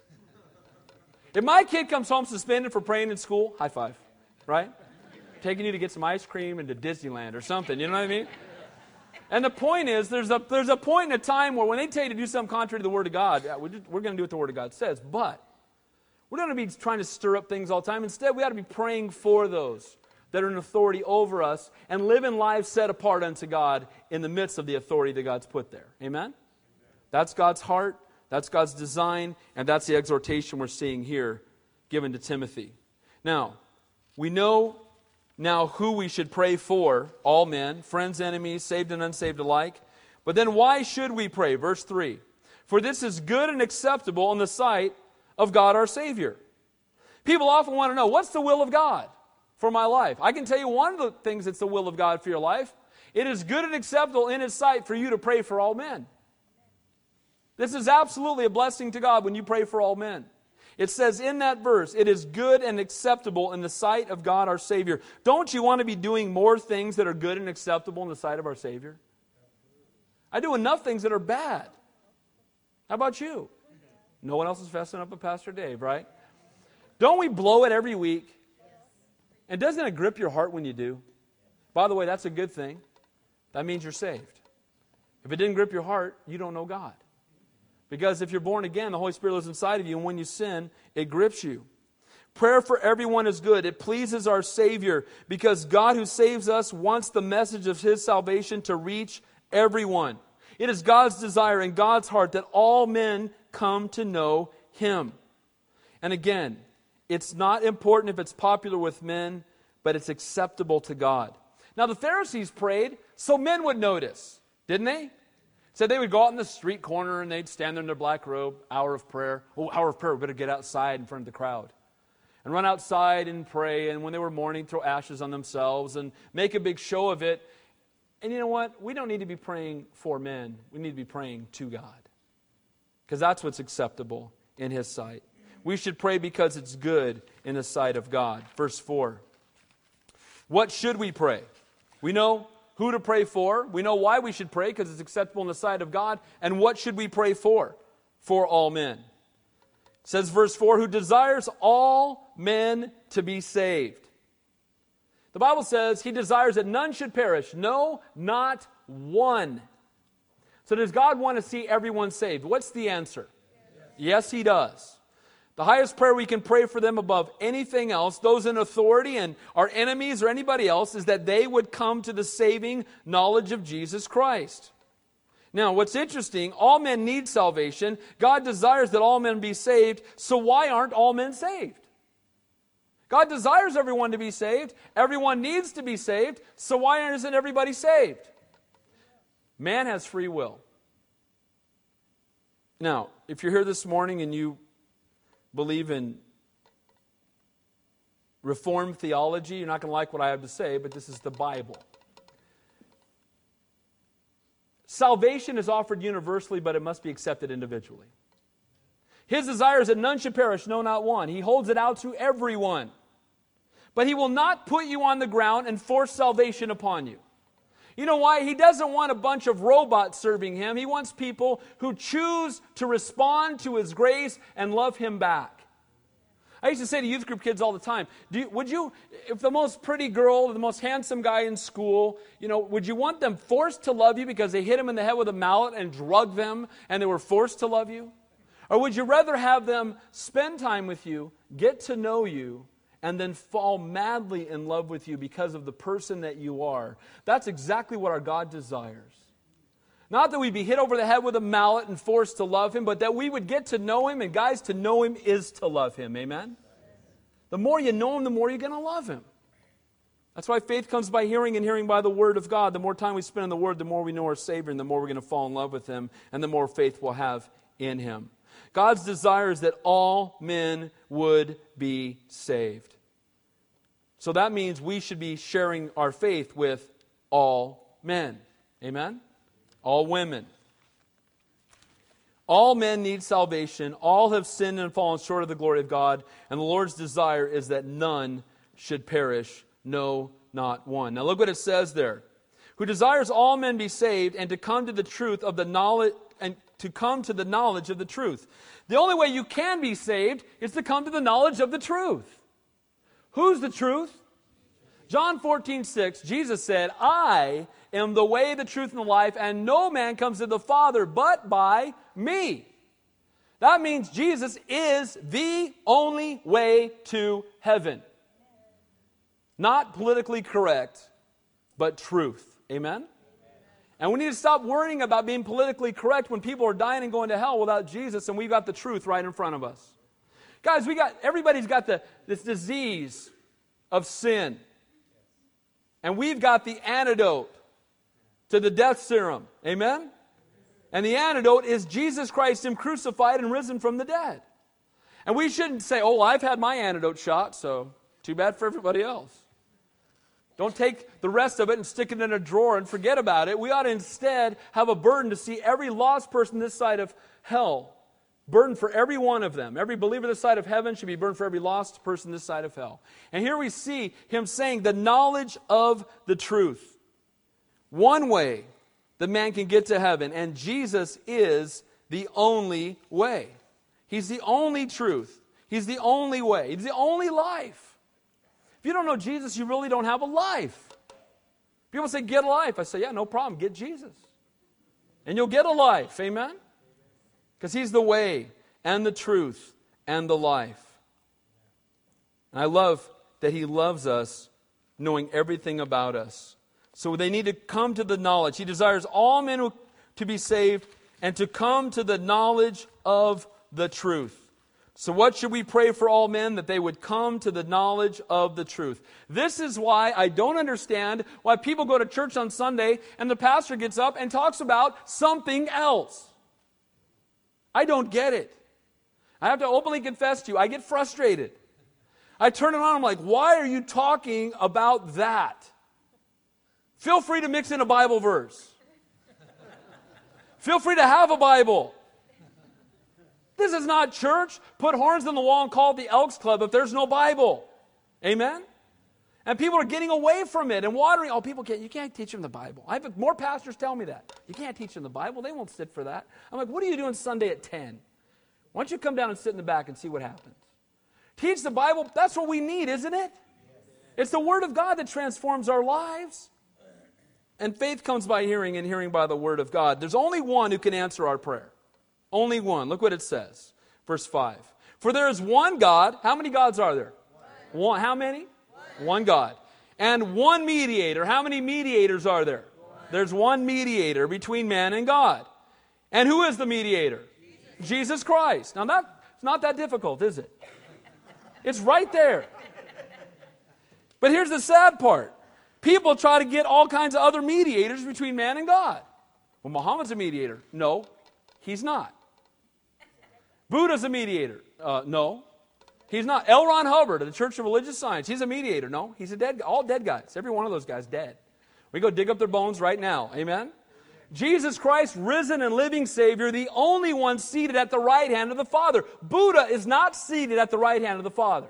If my kid comes home suspended for praying in school, high five, right? Taking you to get some ice cream into Disneyland or something, you know what I mean? And the point is, there's a there's a point in a time where when they tell you to do something contrary to the Word of God, we're, just, we're going to do what the Word of God says. But we're going to be trying to stir up things all the time. Instead, we ought to be praying for those that are in authority over us and living lives set apart unto God in the midst of the authority that God's put there. Amen? That's God's heart. That's God's design. And that's the exhortation we're seeing here given to Timothy. Now, we know now who we should pray for, all men, friends, enemies, saved and unsaved alike. But then why should we pray? Verse three. For this is good and acceptable in the sight of God our Savior. People often want to know, what's the will of God for my life? I can tell you one of the things that's the will of God for your life. It is good and acceptable in His sight for you to pray for all men. This is absolutely a blessing to God when you pray for all men. It says in that verse, it is good and acceptable in the sight of God our Savior. Don't you want to be doing more things that are good and acceptable in the sight of our Savior? I do enough things that are bad. How about you? No one else is fessing up with Pastor Dave, right? Don't we blow it every week? And doesn't it grip your heart when you do? By the way, that's a good thing. That means you're saved. If it didn't grip your heart, you don't know God. Because if you're born again, the Holy Spirit lives inside of you, and when you sin, it grips you. Prayer for everyone is good. It pleases our Savior, because God who saves us wants the message of His salvation to reach everyone. It is God's desire and God's heart that all men come to know Him. And again, it's not important if it's popular with men, but it's acceptable to God. Now the Pharisees prayed so men would notice, didn't they? Said they would go out in the street corner and they'd stand there in their black robe, hour of prayer. Oh, hour of prayer, we better get outside in front of the crowd. And run outside and pray, and when they were mourning, throw ashes on themselves and make a big show of it. And you know what? We don't need to be praying for men. We need to be praying to God. Because that's what's acceptable in His sight. We should pray because it's good in the sight of God. Verse four. What should we pray? We know who to pray for. We know why we should pray, because it's acceptable in the sight of God. And what should we pray for? For all men. It says verse four, who desires all men to be saved. The Bible says He desires that none should perish. No, not one. So does God want to see everyone saved? What's the answer? Yes, He does. The highest prayer we can pray for them above anything else, those in authority and our enemies or anybody else, is that they would come to the saving knowledge of Jesus Christ. Now, what's interesting, all men need salvation. God desires that all men be saved, so why aren't all men saved? God desires everyone to be saved. Everyone needs to be saved, so why isn't everybody saved? Man has free will. Now, if you're here this morning and you believe in Reformed theology, you're not going to like what I have to say, but this is the Bible. Salvation is offered universally, but it must be accepted individually. His desire is that none should perish, no, not one. He holds it out to everyone. But He will not put you on the ground and force salvation upon you. You know why? He doesn't want a bunch of robots serving Him. He wants people who choose to respond to His grace and love Him back. I used to say to youth group kids all the time, do you, would you, if the most pretty girl or the most handsome guy in school, you know, would you want them forced to love you because they hit them in the head with a mallet and drugged them and they were forced to love you? Or would you rather have them spend time with you, get to know you, and then fall madly in love with you because of the person that you are? That's exactly what our God desires. Not that we be hit over the head with a mallet and forced to love Him, but that we would get to know Him, and guys, to know Him is to love Him. Amen? The more you know Him, the more you're going to love Him. That's why faith comes by hearing, and hearing by the Word of God. The more time we spend in the Word, the more we know our Savior, and the more we're going to fall in love with Him, and the more faith we'll have in Him. God's desire is that all men would be saved. So that means we should be sharing our faith with all men. Amen? All women. All men need salvation. All have sinned and fallen short of the glory of God. And the Lord's desire is that none should perish, no, not one. Now look what it says there. Who desires all men be saved and to come to the truth of the knowledge and to come to the knowledge of the truth. The only way you can be saved is to come to the knowledge of the truth. Who's the truth? John fourteen six, Jesus said, I am the way, the truth, and the life, and no man comes to the Father but by me. That means Jesus is the only way to heaven. Not politically correct, but truth. Amen? And we need to stop worrying about being politically correct when people are dying and going to hell without Jesus, and we've got the truth right in front of us. Guys, we got everybody's got the this disease of sin. And we've got the antidote to the death serum. Amen? And the antidote is Jesus Christ, Him crucified and risen from the dead. And we shouldn't say, oh, I've had my antidote shot, so too bad for everybody else. Don't take the rest of it and stick it in a drawer and forget about it. We ought to instead have a burden to see every lost person this side of hell. Burden for every one of them. Every believer this side of heaven should be burdened for every lost person this side of hell. And here we see Him saying the knowledge of the truth. One way that man can get to heaven, and Jesus is the only way. He's the only truth. He's the only way. He's the only life. If you don't know Jesus, you really don't have a life. People say, get a life. I say, yeah, no problem. Get Jesus. And you'll get a life. Amen? Because He's the way and the truth and the life. And I love that He loves us knowing everything about us. So they need to come to the knowledge. He desires all men to be saved and to come to the knowledge of the truth. So what should we pray for all men? That they would come to the knowledge of the truth. This is why I don't understand why people go to church on Sunday and the pastor gets up and talks about something else. I don't get it. I have to openly confess to you, I get frustrated. I turn it on, I'm like, why are you talking about that? Feel free to mix in a Bible verse. Feel free to have a Bible. This is not church. Put horns on the wall and call it the Elks Club if there's no Bible. Amen? And people are getting away from it and watering. Oh, people can't, you can't teach them the Bible. I have more pastors tell me that. You can't teach them the Bible. They won't sit for that. I'm like, what are you doing Sunday at ten? Why don't you come down and sit in the back and see what happens? Teach the Bible. That's what we need, isn't it? It's the Word of God that transforms our lives. And faith comes by hearing, and hearing by the word of God. There's only one who can answer our prayer. Only one. Look what it says. Verse five. For there is one God. How many gods are there? One. one. How many? One. one God. And one mediator. How many mediators are there? One. There's one mediator between man and God. And who is the mediator? Jesus, Jesus Christ. Now that, it's not that difficult, is it? It's right there. But here's the sad part. People try to get all kinds of other mediators between man and God. Well, Muhammad's a mediator. No, he's not. Buddha's a mediator. Uh, no, he's not. L. Ron Hubbard of the Church of Religious Science, he's a mediator. No, he's a dead guy. All dead guys. Every one of those guys dead. We go dig up their bones right now. Amen? Jesus Christ, risen and living Savior, the only one seated at the right hand of the Father. Buddha is not seated at the right hand of the Father.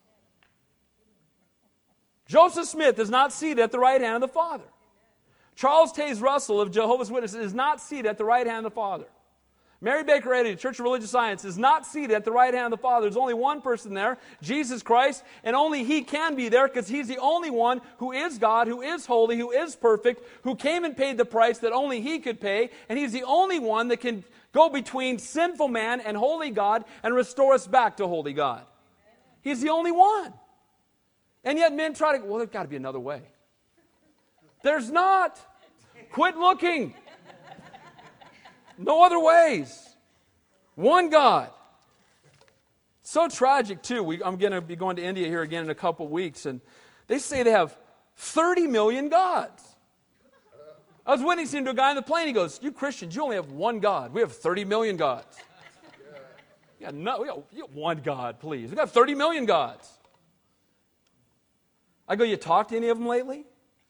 Joseph Smith is not seated at the right hand of the Father. Charles Taze Russell of Jehovah's Witnesses is not seated at the right hand of the Father. Mary Baker Eddy, Church of Religious Science, is not seated at the right hand of the Father. There's only one person there, Jesus Christ, and only He can be there because He's the only one who is God, who is holy, who is perfect, who came and paid the price that only He could pay, and He's the only one that can go between sinful man and holy God and restore us back to holy God. He's the only one. And yet men try to, well, there's got to be another way. There's not. Quit looking. No other ways. One God. So tragic, too. We, I'm going to be going to India here again in a couple weeks, and they say they have thirty million gods. I was witnessing to a guy on the plane. He goes, you Christians, you only have one God. We have thirty million gods. Yeah, no, we got, we got one God, please. We got thirty million gods. I go, you talked to any of them lately?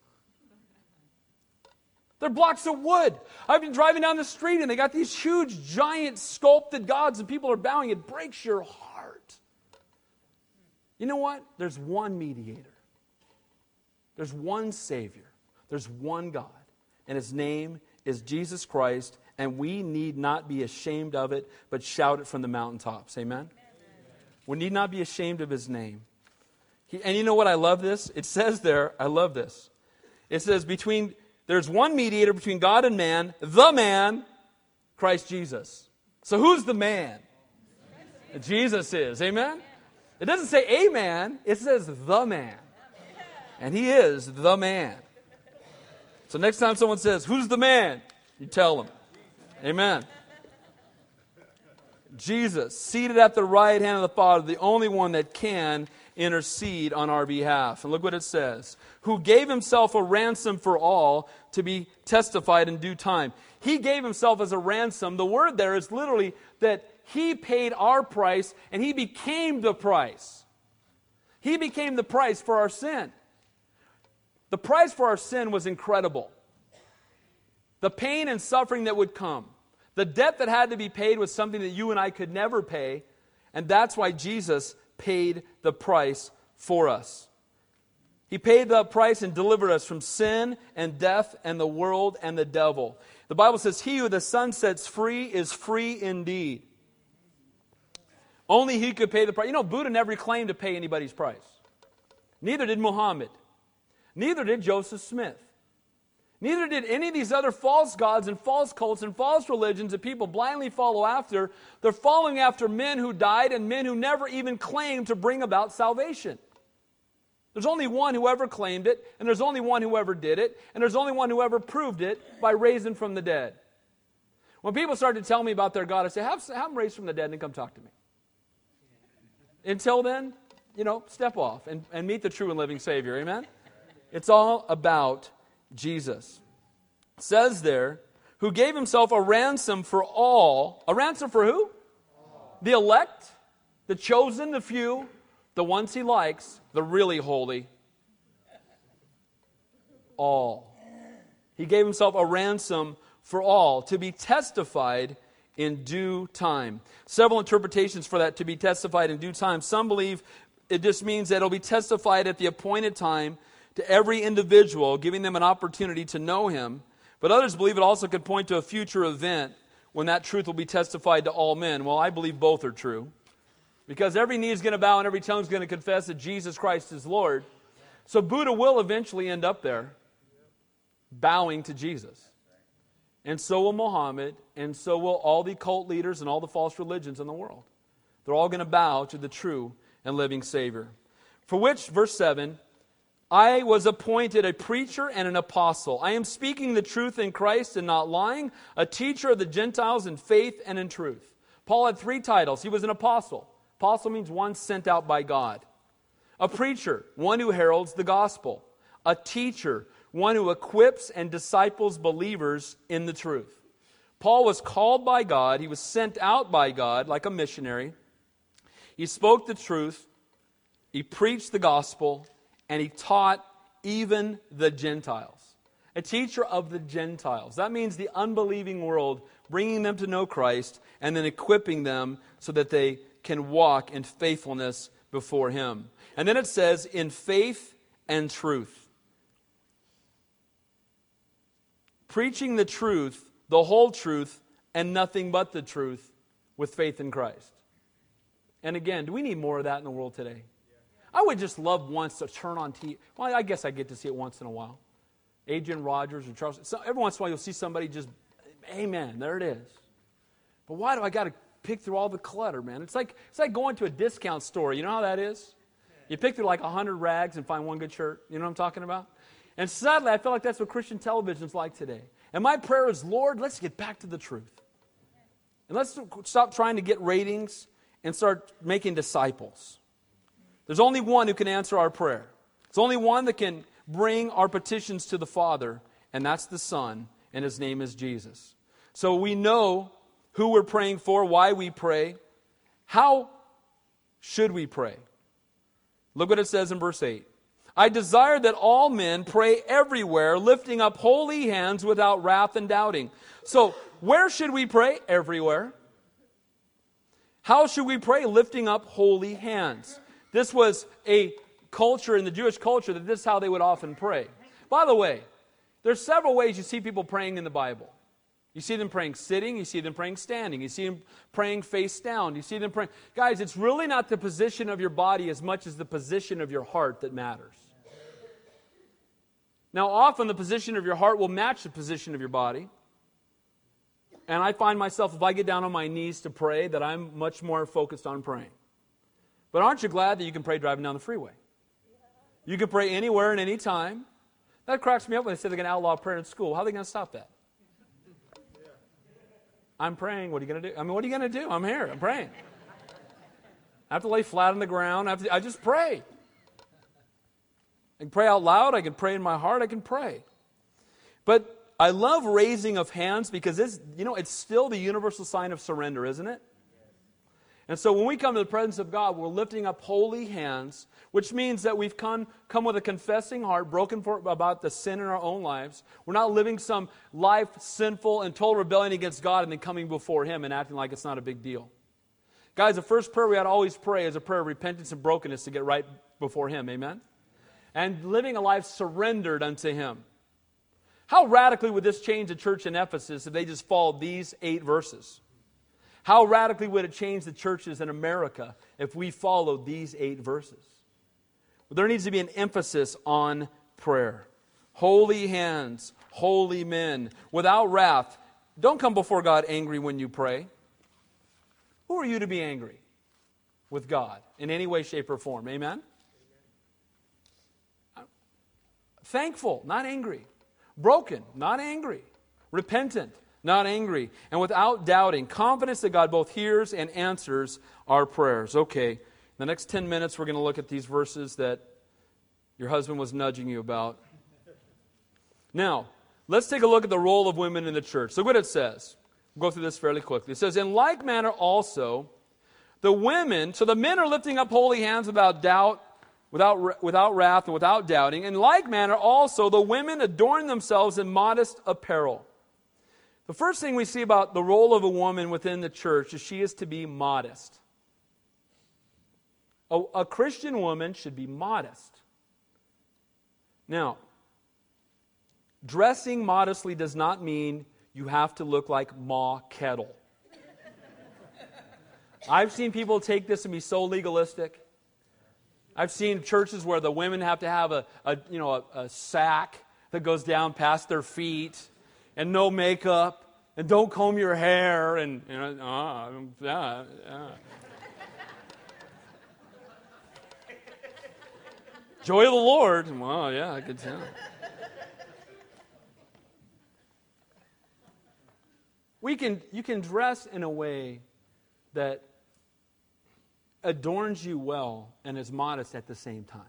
They're blocks of wood. I've been driving down the street and they got these huge, giant, sculpted gods and people are bowing. It breaks your heart. You know what? There's one mediator. There's one Savior. There's one God. And His name is Jesus Christ. And we need not be ashamed of it, but shout it from the mountaintops. Amen? Amen. We need not be ashamed of His name. He, and you know what? I love this. It says there, I love this. It says, between there's one mediator between God and man, the man, Christ Jesus. So who's the man? Jesus is. Amen? It doesn't say a man. It says the man. And He is the man. So next time someone says, who's the man? You tell them. Amen. Jesus, seated at the right hand of the Father, the only one that can intercede on our behalf. And look what it says. Who gave Himself a ransom for all to be testified in due time. He gave Himself as a ransom. The word there is literally that He paid our price and He became the price. He became the price for our sin. The price for our sin was incredible. The pain and suffering that would come. The debt that had to be paid was something that you and I could never pay. And that's why Jesus paid the price for us. He paid the price and delivered us from sin and death and the world and the devil. The Bible says, he who the Son sets free is free indeed. Only He could pay the price. You know, Buddha never claimed to pay anybody's price. Neither did Muhammad. Neither did Joseph Smith. Neither did any of these other false gods and false cults and false religions that people blindly follow after. They're following after men who died and men who never even claimed to bring about salvation. There's only one who ever claimed it, and there's only one who ever did it, and there's only one who ever proved it by raising from the dead. When people start to tell me about their God, I say, have, have them raised from the dead and come talk to me. Until then, you know, step off and, and meet the true and living Savior. Amen? It's all about Jesus. It says there, who gave Himself a ransom for all. A ransom for who? All. The elect, the chosen, the few, the ones He likes, the really holy. All. He gave Himself a ransom for all to be testified in due time. Several interpretations for that, to be testified in due time. Some believe it just means that it'll be testified at the appointed time to every individual, giving them an opportunity to know Him. But others believe it also could point to a future event when that truth will be testified to all men. Well, I believe both are true. Because every knee is going to bow and every tongue is going to confess that Jesus Christ is Lord. So Buddha will eventually end up there. bowing to Jesus. And so will Muhammad, and so will all the cult leaders and all the false religions in the world. They're all going to bow to the true and living Savior. For which, verse seven, I was appointed a preacher and an apostle. I am speaking the truth in Christ and not lying, a teacher of the Gentiles in faith and in truth. Paul had three titles. He was an apostle. Apostle means one sent out by God. A preacher, one who heralds the gospel. A teacher, one who equips and disciples believers in the truth. Paul was called by God. He was sent out by God like a missionary. He spoke the truth. He preached the gospel. And he taught even the Gentiles. A teacher of the Gentiles. That means the unbelieving world, bringing them to know Christ and then equipping them so that they can walk in faithfulness before Him. And then it says, in faith and truth. Preaching the truth, the whole truth, and nothing but the truth with faith in Christ. And again, do we need more of that in the world today? I would just love once to turn on T V. Well, I guess I get to see it once in a while. Adrian Rogers or Charles. So every once in a while you'll see somebody just, amen, there it is. But why do I got to pick through all the clutter, man? It's like it's like going to a discount store. You know how that is? You pick through like a hundred rags and find one good shirt. You know what I'm talking about? And sadly, I feel like that's what Christian television is like today. And my prayer is, Lord, let's get back to the truth. And let's stop trying to get ratings and start making disciples. There's only one who can answer our prayer. There's only one that can bring our petitions to the Father, and that's the Son, and His name is Jesus. So we know who we're praying for, why we pray. How should we pray? Look what it says in verse eight. I desire that all men pray everywhere, lifting up holy hands without wrath and doubting. So, where should we pray? Everywhere. How should we pray? Lifting up holy hands. This was a culture in the Jewish culture that this is how they would often pray. By the way, there's several ways you see people praying in the Bible. You see them praying sitting, you see them praying standing, you see them praying face down, you see them praying. Guys, it's really not the position of your body as much as the position of your heart that matters. Now, often the position of your heart will match the position of your body. And I find myself, if I get down on my knees to pray, that I'm much more focused on praying. But aren't you glad that you can pray driving down the freeway? You can pray anywhere and any time. That cracks me up when they say they're going to outlaw prayer in school. How are they going to stop that? I'm praying. What are you going to do? I mean, what are you going to do? I'm here. I'm praying. I have to lay flat on the ground. I, have to, I just pray. I can pray out loud. I can pray in my heart. I can pray. But I love raising of hands because it's, you know, it's still the universal sign of surrender, isn't it? And so when we come to the presence of God, we're lifting up holy hands, which means that we've come, come with a confessing heart, broken for, about the sin in our own lives. We're not living some life sinful and total rebellion against God and then coming before Him and acting like it's not a big deal. Guys, the first prayer we ought to always pray is a prayer of repentance and brokenness to get right before Him. Amen? And living a life surrendered unto Him. How radically would this change the church in Ephesus if they just followed these eight verses? How radically would it change the churches in America if we followed these eight verses? Well, there needs to be an emphasis on prayer. Holy hands, holy men, without wrath. Don't come before God angry when you pray. Who are you to be angry with God in any way, shape, or form? Amen? Thankful, not angry. Broken, not angry. Repentant, not angry. And without doubting, confidence that God both hears and answers our prayers. Okay, the next ten minutes we're going to look at these verses that your husband was nudging you about. Now, let's take a look at the role of women in the church. Look what it says. We'll go through this fairly quickly. It says, in like manner also, the women, so the men are lifting up holy hands without doubt, without, without wrath, and without doubting. In like manner also, the women adorn themselves in modest apparel. The first thing we see about the role of a woman within the church is she is to be modest. A, a Christian woman should be modest. Now, dressing modestly does not mean you have to look like Ma Kettle. I've seen people take this and be so legalistic. I've seen churches where the women have to have a, a you know a, a sack that goes down past their feet, and no makeup, and don't comb your hair, and, you know, uh, yeah, yeah. Joy of the Lord. Well, yeah, I could tell. We can, you can dress in a way that adorns you well and is modest at the same time.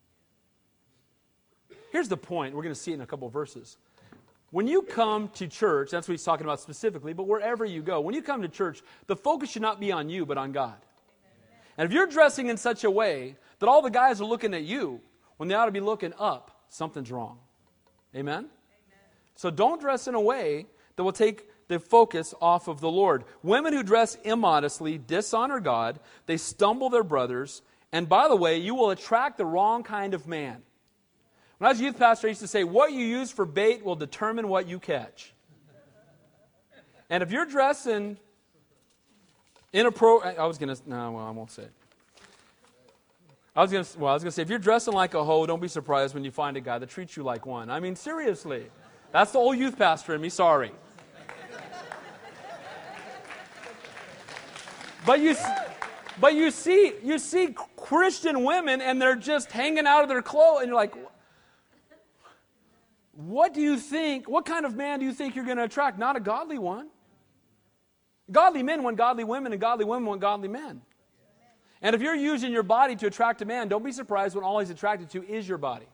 Here's the point. We're going to see it in a couple of verses. When you come to church, that's what he's talking about specifically, but wherever you go, when you come to church, the focus should not be on you, but on God. And if you're dressing in such a way that all the guys are looking at you when they ought to be looking up, something's wrong. Amen? Amen. So don't dress in a way that will take the focus off of the Lord. Women who dress immodestly dishonor God. They stumble their brothers. And by the way, you will attract the wrong kind of man. When I was a youth pastor, I used to say, what you use for bait will determine what you catch. And if you're dressing inappropriate, I was going to, no, well, I won't say it. I was going to, well, I was going to say, if you're dressing like a hoe, don't be surprised when you find a guy that treats you like one. I mean, seriously. That's the old youth pastor in me, sorry. But you, but you see, you see Christian women, and they're just hanging out of their clothes, and you're like, what do you think, what kind of man do you think you're going to attract? Not a godly one. Godly men want godly women, and godly women want godly men. And if you're using your body to attract a man, don't be surprised when all he's attracted to is your body.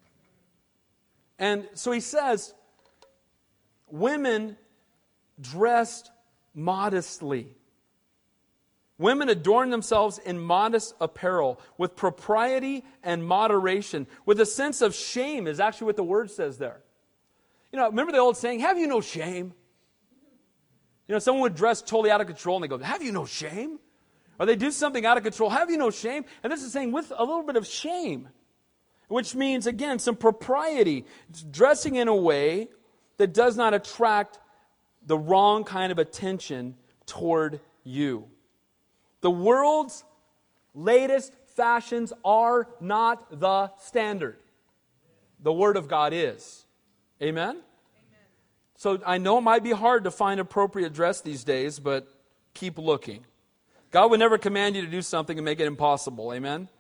And so he says, women dressed modestly. Women adorn themselves in modest apparel, with propriety and moderation, with a sense of shame, is actually what the word says there. You know, remember the old saying, have you no shame? You know, someone would dress totally out of control, and they go, have you no shame? Or they do something out of control, have you no shame? And this is saying with a little bit of shame, which means, again, some propriety. It's dressing in a way that does not attract the wrong kind of attention toward you. The world's latest fashions are not the standard. The Word of God is. Amen? Amen? So I know it might be hard to find appropriate dress these days, but keep looking. God would never command you to do something and make it impossible. Amen?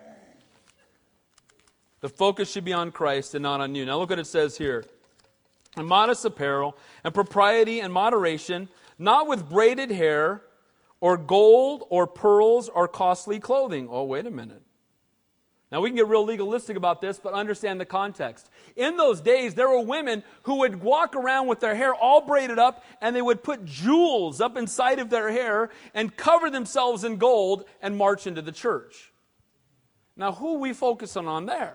The focus should be on Christ and not on you. Now look what it says here. And modest apparel, and propriety and moderation, not with braided hair, or gold, or pearls, or costly clothing. Oh, wait a minute. Now, we can get real legalistic about this, but understand the context. In those days, there were women who would walk around with their hair all braided up, and they would put jewels up inside of their hair and cover themselves in gold and march into the church. Now, who are we focusing on there?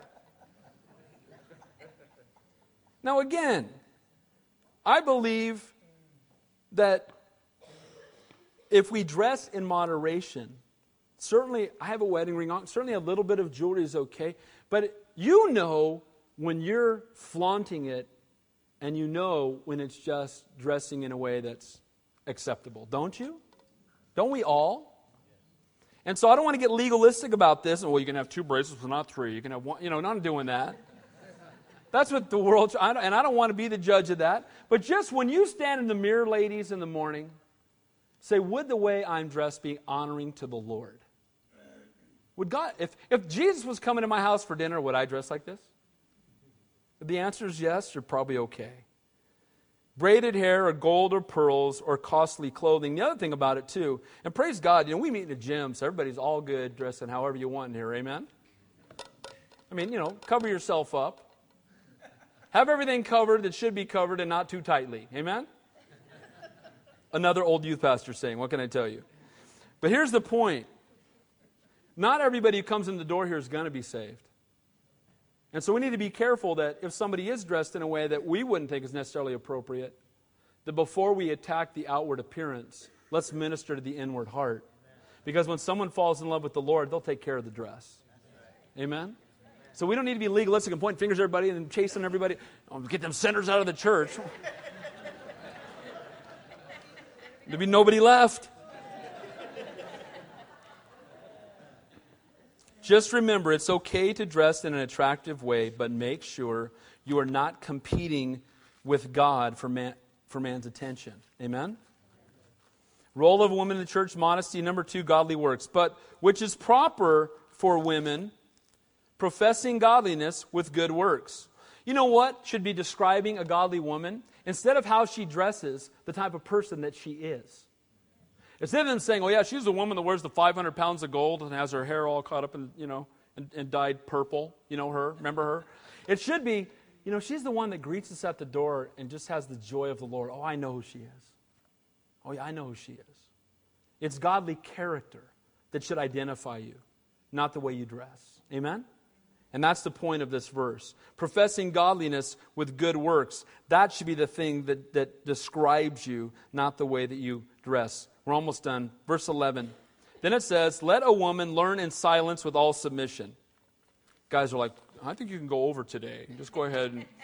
Now, again, I believe that if we dress in moderation, certainly I have a wedding ring on, certainly a little bit of jewelry is okay, but you know when you're flaunting it, and you know when it's just dressing in a way that's acceptable, don't you? Don't we all? And so I don't want to get legalistic about this, and well, you can have two bracelets, but not three. You can have one, you know, not doing that. That's what the world, and I don't want to be the judge of that, but just when you stand in the mirror, ladies, in the morning, say, would the way I'm dressed be honoring to the Lord? Would God, if, if Jesus was coming to my house for dinner, would I dress like this? If the answer is yes, you're probably okay. Braided hair or gold or pearls or costly clothing. The other thing about it too, and praise God, you know, we meet in a gym, so everybody's all good dressing however you want in here, amen? I mean, you know, cover yourself up. Have everything covered that should be covered and not too tightly, amen? Another old youth pastor saying, what can I tell you? But here's the point. Not everybody who comes in the door here is going to be saved. And so we need to be careful that if somebody is dressed in a way that we wouldn't think is necessarily appropriate, that before we attack the outward appearance, let's minister to the inward heart. Because when someone falls in love with the Lord, they'll take care of the dress. Amen? So we don't need to be legalistic and point fingers at everybody and chasing everybody. Oh, get them sinners out of the church. There'd be nobody left. Just remember, it's okay to dress in an attractive way, but make sure you are not competing with God for man, for man's attention. Amen? Role of a woman in the church, modesty. Number two, godly works. But which is proper for women, professing godliness with good works. You know what should be describing a godly woman? Instead of how she dresses, the type of person that she is. Instead of them saying, oh yeah, she's the woman that wears the five hundred pounds of gold and has her hair all caught up in, you know, and, and dyed purple. You know her? Remember her? It should be, you know, she's the one that greets us at the door and just has the joy of the Lord. Oh, I know who she is. Oh, yeah, I know who she is. It's godly character that should identify you, not the way you dress. Amen? And that's the point of this verse. Professing godliness with good works. That should be the thing that, that describes you, not the way that you dress. We're almost done. Verse eleven. Then it says, let a woman learn in silence with all submission. Guys are like, I think you can go over today. Just go ahead and...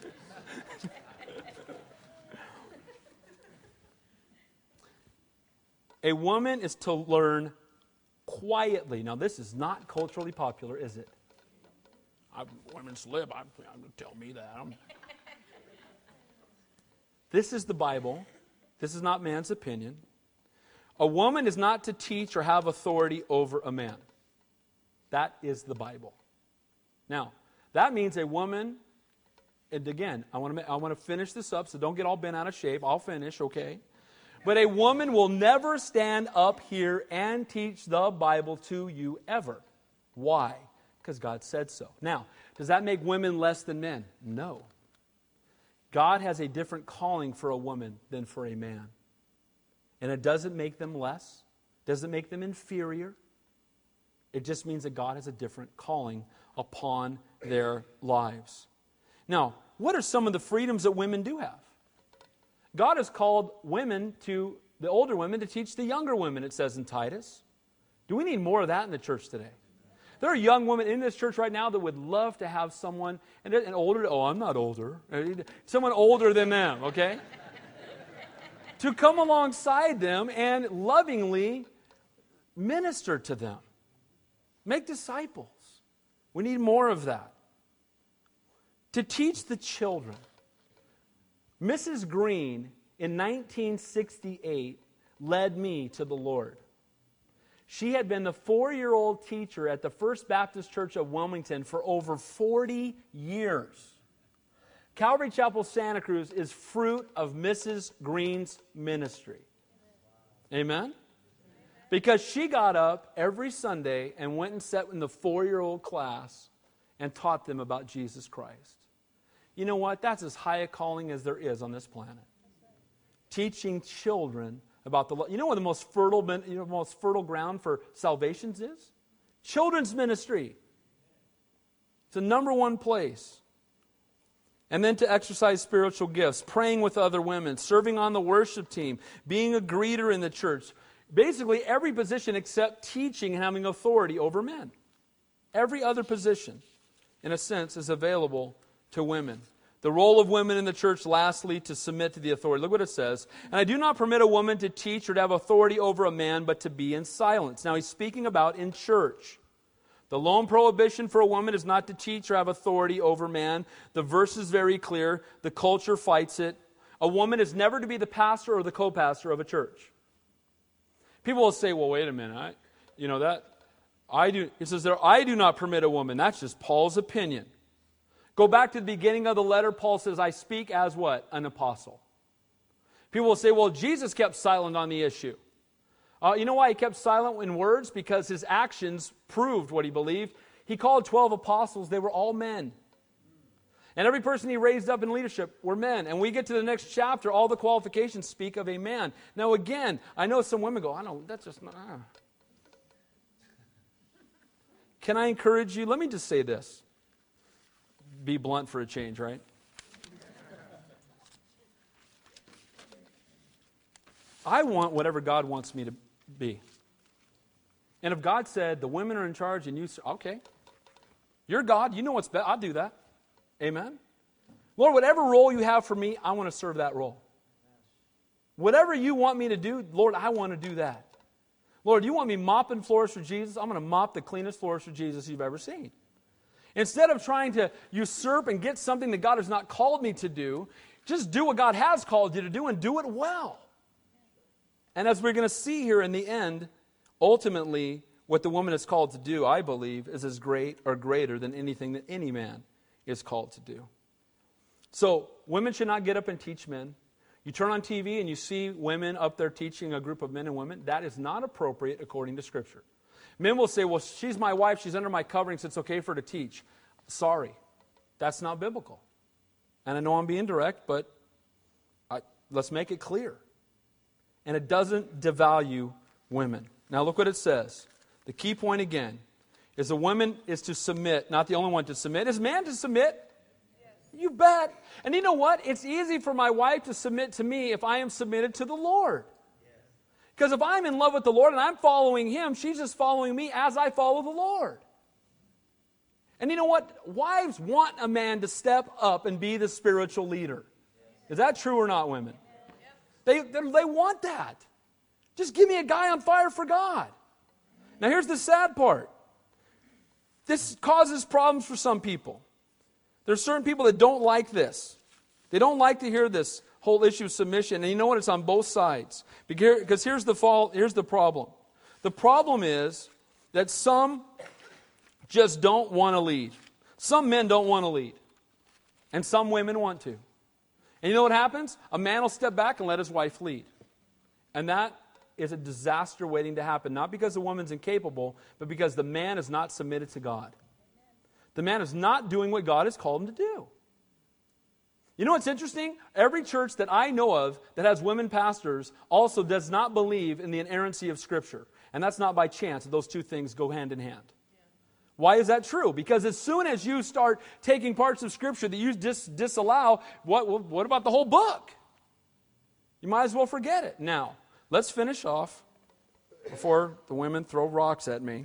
A woman is to learn quietly. Now, this is not culturally popular, is it? I'm women's lib. I'm, I'm tell me that. I'm... This is the Bible. This is not man's opinion. A woman is not to teach or have authority over a man. That is the Bible. Now, that means a woman, and again, I want to I want to finish this up, so don't get all bent out of shape. I'll finish, okay? But a woman will never stand up here and teach the Bible to you ever. Why? Because God said so. Now, does that make women less than men? No. God has a different calling for a woman than for a man. And it doesn't make them less. Doesn't make them inferior. It just means that God has a different calling upon their lives. Now, what are some of the freedoms that women do have? God has called women to, the older women, to teach the younger women, it says in Titus. Do we need more of that in the church today? There are young women in this church right now that would love to have someone, and an older, oh, I'm not older, someone older than them, okay? To come alongside them and lovingly minister to them. Make disciples. We need more of that. To teach the children. Missus Green, in nineteen sixty-eight, led me to the Lord. She had been the four-year-old teacher at the First Baptist Church of Wilmington for over forty years. Calvary Chapel Santa Cruz is fruit of Missus Green's ministry. Amen? Because she got up every Sunday and went and sat in the four-year-old class and taught them about Jesus Christ. You know what? That's as high a calling as there is on this planet. Teaching children about the Lord. You know what the most fertile, you know, most fertile ground for salvations is? Children's ministry. It's the number one place. And then to exercise spiritual gifts, praying with other women, serving on the worship team, being a greeter in the church. Basically every position except teaching and having authority over men. Every other position, in a sense, is available to women. The role of women in the church, lastly, to submit to the authority. Look what it says. And I do not permit a woman to teach or to have authority over a man, but to be in silence. Now he's speaking about in church. The lone prohibition for a woman is not to teach or have authority over man. The verse is very clear. The culture fights it. A woman is never to be the pastor or the co-pastor of a church. People will say, well, wait a minute. I, you know that, I do, it says there, I do not permit a woman. That's just Paul's opinion. Go back to the beginning of the letter. Paul says, I speak as what? An apostle. People will say, well, Jesus kept silent on the issue. Uh, you know why he kept silent in words? Because his actions proved what he believed. He called twelve apostles. They were all men. And every person he raised up in leadership were men. And we get to the next chapter, all the qualifications speak of a man. Now again, I know some women go, I know, that's just not... Uh. Can I encourage you? Let me just say this. Be blunt for a change, right? I want whatever God wants me to be. And if God said, the women are in charge and you, okay. You're God, you know what's best, I'll do that. Amen? Lord, whatever role you have for me, I want to serve that role. Whatever you want me to do, Lord, I want to do that. Lord, you want me mopping floors for Jesus? I'm going to mop the cleanest floors for Jesus you've ever seen. Instead of trying to usurp and get something that God has not called me to do, just do what God has called you to do and do it well. And as we're going to see here in the end, ultimately, what the woman is called to do, I believe, is as great or greater than anything that any man is called to do. So, women should not get up and teach men. You turn on T V and you see women up there teaching a group of men and women. That is not appropriate according to Scripture. Men will say, well, she's my wife, she's under my covering, so it's okay for her to teach. Sorry, that's not biblical. And I know I'm being direct, but I, let's make it clear. And it doesn't devalue women. Now look what it says. The key point again is a woman is to submit, not the only one to submit. Is man to submit? Yes. You bet. And you know what? It's easy for my wife to submit to me if I am submitted to the Lord. Because if I'm in love with the Lord and I'm following Him, she's just following me as I follow the Lord. And you know what? Wives want a man to step up and be the spiritual leader. Is that true or not, women? They, they want that. Just give me a guy on fire for God. Now here's the sad part. This causes problems for some people. There's certain people that don't like this. They don't like to hear this whole issue of submission. And you know what? It's on both sides. Because here's the fall, here's the problem. The problem is that some just don't want to lead. Some men don't want to lead. And some women want to. And you know what happens? A man will step back and let his wife lead. And that is a disaster waiting to happen. Not because the woman's incapable, but because the man is not submitted to God. The man is not doing what God has called him to do. You know what's interesting? Every church that I know of that has women pastors also does not believe in the inerrancy of Scripture. And that's not by chance. Those two things go hand in hand. Why is that true? Because as soon as you start taking parts of Scripture that you dis- disallow, what, what about the whole book? You might as well forget it. Now, let's finish off before the women throw rocks at me.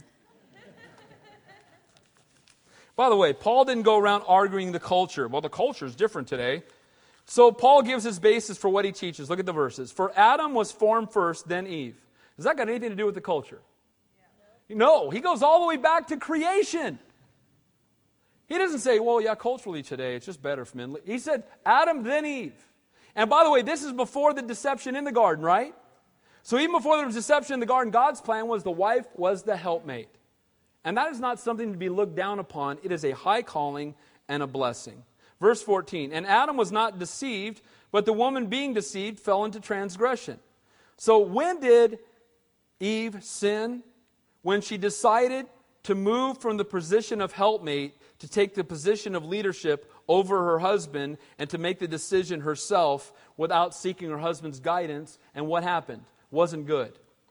By the way, Paul didn't go around arguing the culture. Well, the culture is different today. So Paul gives his basis for what he teaches. Look at the verses. For Adam was formed first, then Eve. Has that got anything to do with the culture? Yeah. No, he goes all the way back to creation. He doesn't say, well, yeah, culturally today, it's just better for men. He said, Adam, then Eve. And by the way, this is before the deception in the garden, right? So even before there was deception in the garden, God's plan was the wife was the helpmate. And that is not something to be looked down upon. It is a high calling and a blessing. Verse fourteen, and Adam was not deceived, but the woman being deceived fell into transgression. So when did Eve sin? When she decided to move from the position of helpmate to take the position of leadership over her husband and to make the decision herself without seeking her husband's guidance. And what happened? Wasn't good.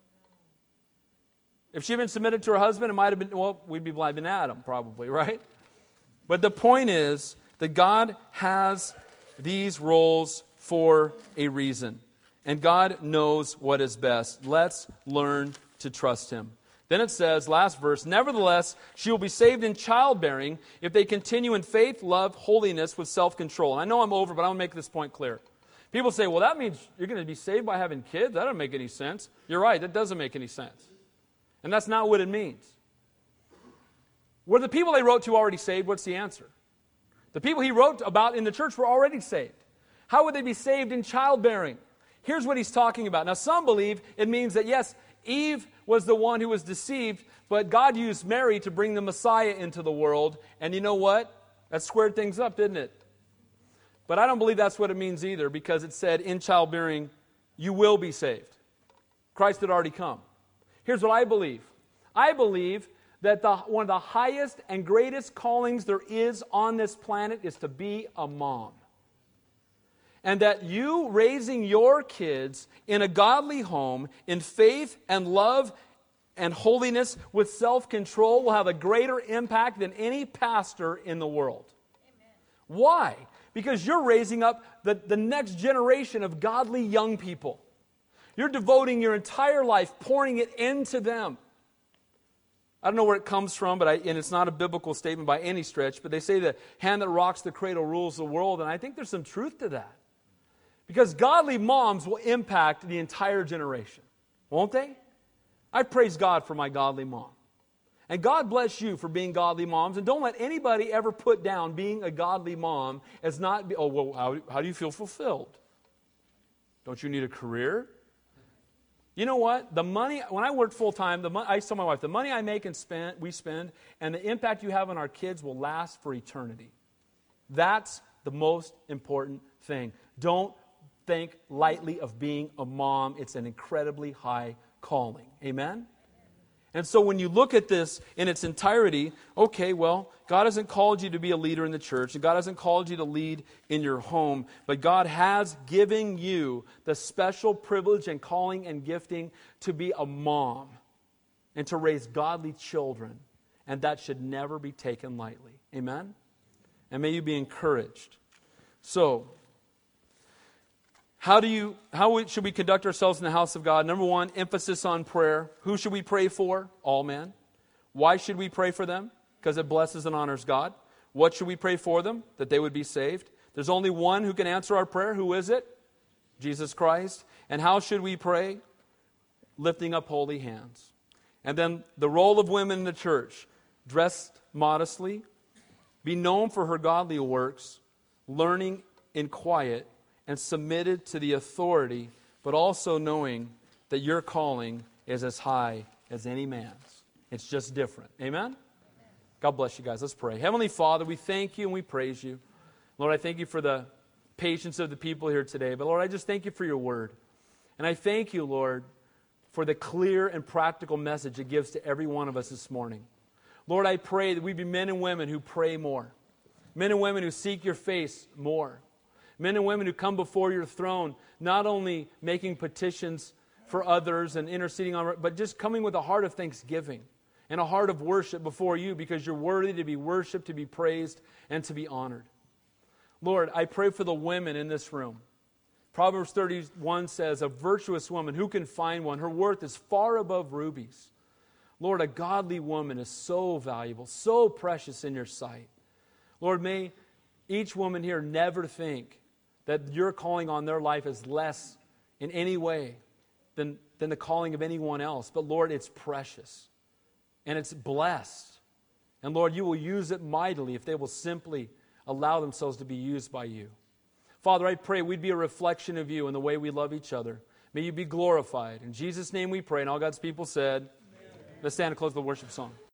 If she had been submitted to her husband, it might have been, well, we'd be blind in Adam, probably, right? But the point is that God has these roles for a reason. And God knows what is best. Let's learn to trust Him. Then it says, last verse, nevertheless, she will be saved in childbearing if they continue in faith, love, holiness with self-control. And I know I'm over, but I want to make this point clear. People say, well, that means you're going to be saved by having kids? That doesn't make any sense. You're right, that doesn't make any sense. And that's not what it means. Were the people they wrote to already saved? What's the answer? The people he wrote about in the church were already saved. How would they be saved in childbearing? Here's what he's talking about. Now, some believe it means that, yes, Eve was the one who was deceived, but God used Mary to bring the Messiah into the world. And you know what? That squared things up, didn't it? But I don't believe that's what it means either, because it said, in childbearing, you will be saved. Christ had already come. Here's what I believe. I believe that the, one of the highest and greatest callings there is on this planet is to be a mom. And that you raising your kids in a godly home, in faith and love and holiness with self-control will have a greater impact than any pastor in the world. Amen. Why? Because you're raising up the, the next generation of godly young people. You're devoting your entire life, pouring it into them. I don't know where it comes from, but I, and it's not a biblical statement by any stretch, but they say the hand that rocks the cradle rules the world, and I think there's some truth to that. Because godly moms will impact the entire generation, won't they? I praise God for my godly mom. And God bless you for being godly moms. And don't let anybody ever put down being a godly mom as not, be, oh, well, how, how do you feel fulfilled? Don't you need a career? You know what? The money, when I worked full-time, the money, I tell my wife, the money I make and spend, we spend, and the impact you have on our kids will last for eternity. That's the most important thing. Don't think lightly of being a mom. It's an incredibly high calling. Amen? And so when you look at this in its entirety, okay, well, God hasn't called you to be a leader in the church, and God hasn't called you to lead in your home, but God has given you the special privilege and calling and gifting to be a mom and to raise godly children, and that should never be taken lightly. Amen? And may you be encouraged. So, How do you? How should we conduct ourselves in the house of God? Number one, emphasis on prayer. Who should we pray for? All men. Why should we pray for them? Because it blesses and honors God. What should we pray for them? That they would be saved. There's only one who can answer our prayer. Who is it? Jesus Christ. And how should we pray? Lifting up holy hands. And then the role of women in the church. Dressed modestly. Be known for her godly works. Learning in quiet. And submitted to the authority, but also knowing that your calling is as high as any man's. It's just different. Amen? God bless you guys. Let's pray. Heavenly Father, we thank you and we praise you. Lord, I thank you for the patience of the people here today. But Lord, I just thank you for your word. And I thank you, Lord, for the clear and practical message it gives to every one of us this morning. Lord, I pray that we be men and women who pray more. Men and women who seek your face more. Men and women who come before your throne, not only making petitions for others and interceding on, but just coming with a heart of thanksgiving and a heart of worship before you, because you're worthy to be worshiped, to be praised, and to be honored. Lord, I pray for the women in this room. Proverbs thirty-one says, a virtuous woman, who can find one? Her worth is far above rubies. Lord, a godly woman is so valuable, so precious in your sight. Lord, may each woman here never think that your calling on their life is less in any way than, than the calling of anyone else. But Lord, it's precious. And it's blessed. And Lord, you will use it mightily if they will simply allow themselves to be used by you. Father, I pray we'd be a reflection of you in the way we love each other. May you be glorified. In Jesus' name we pray. And all God's people said, amen. Let's stand and close the worship song.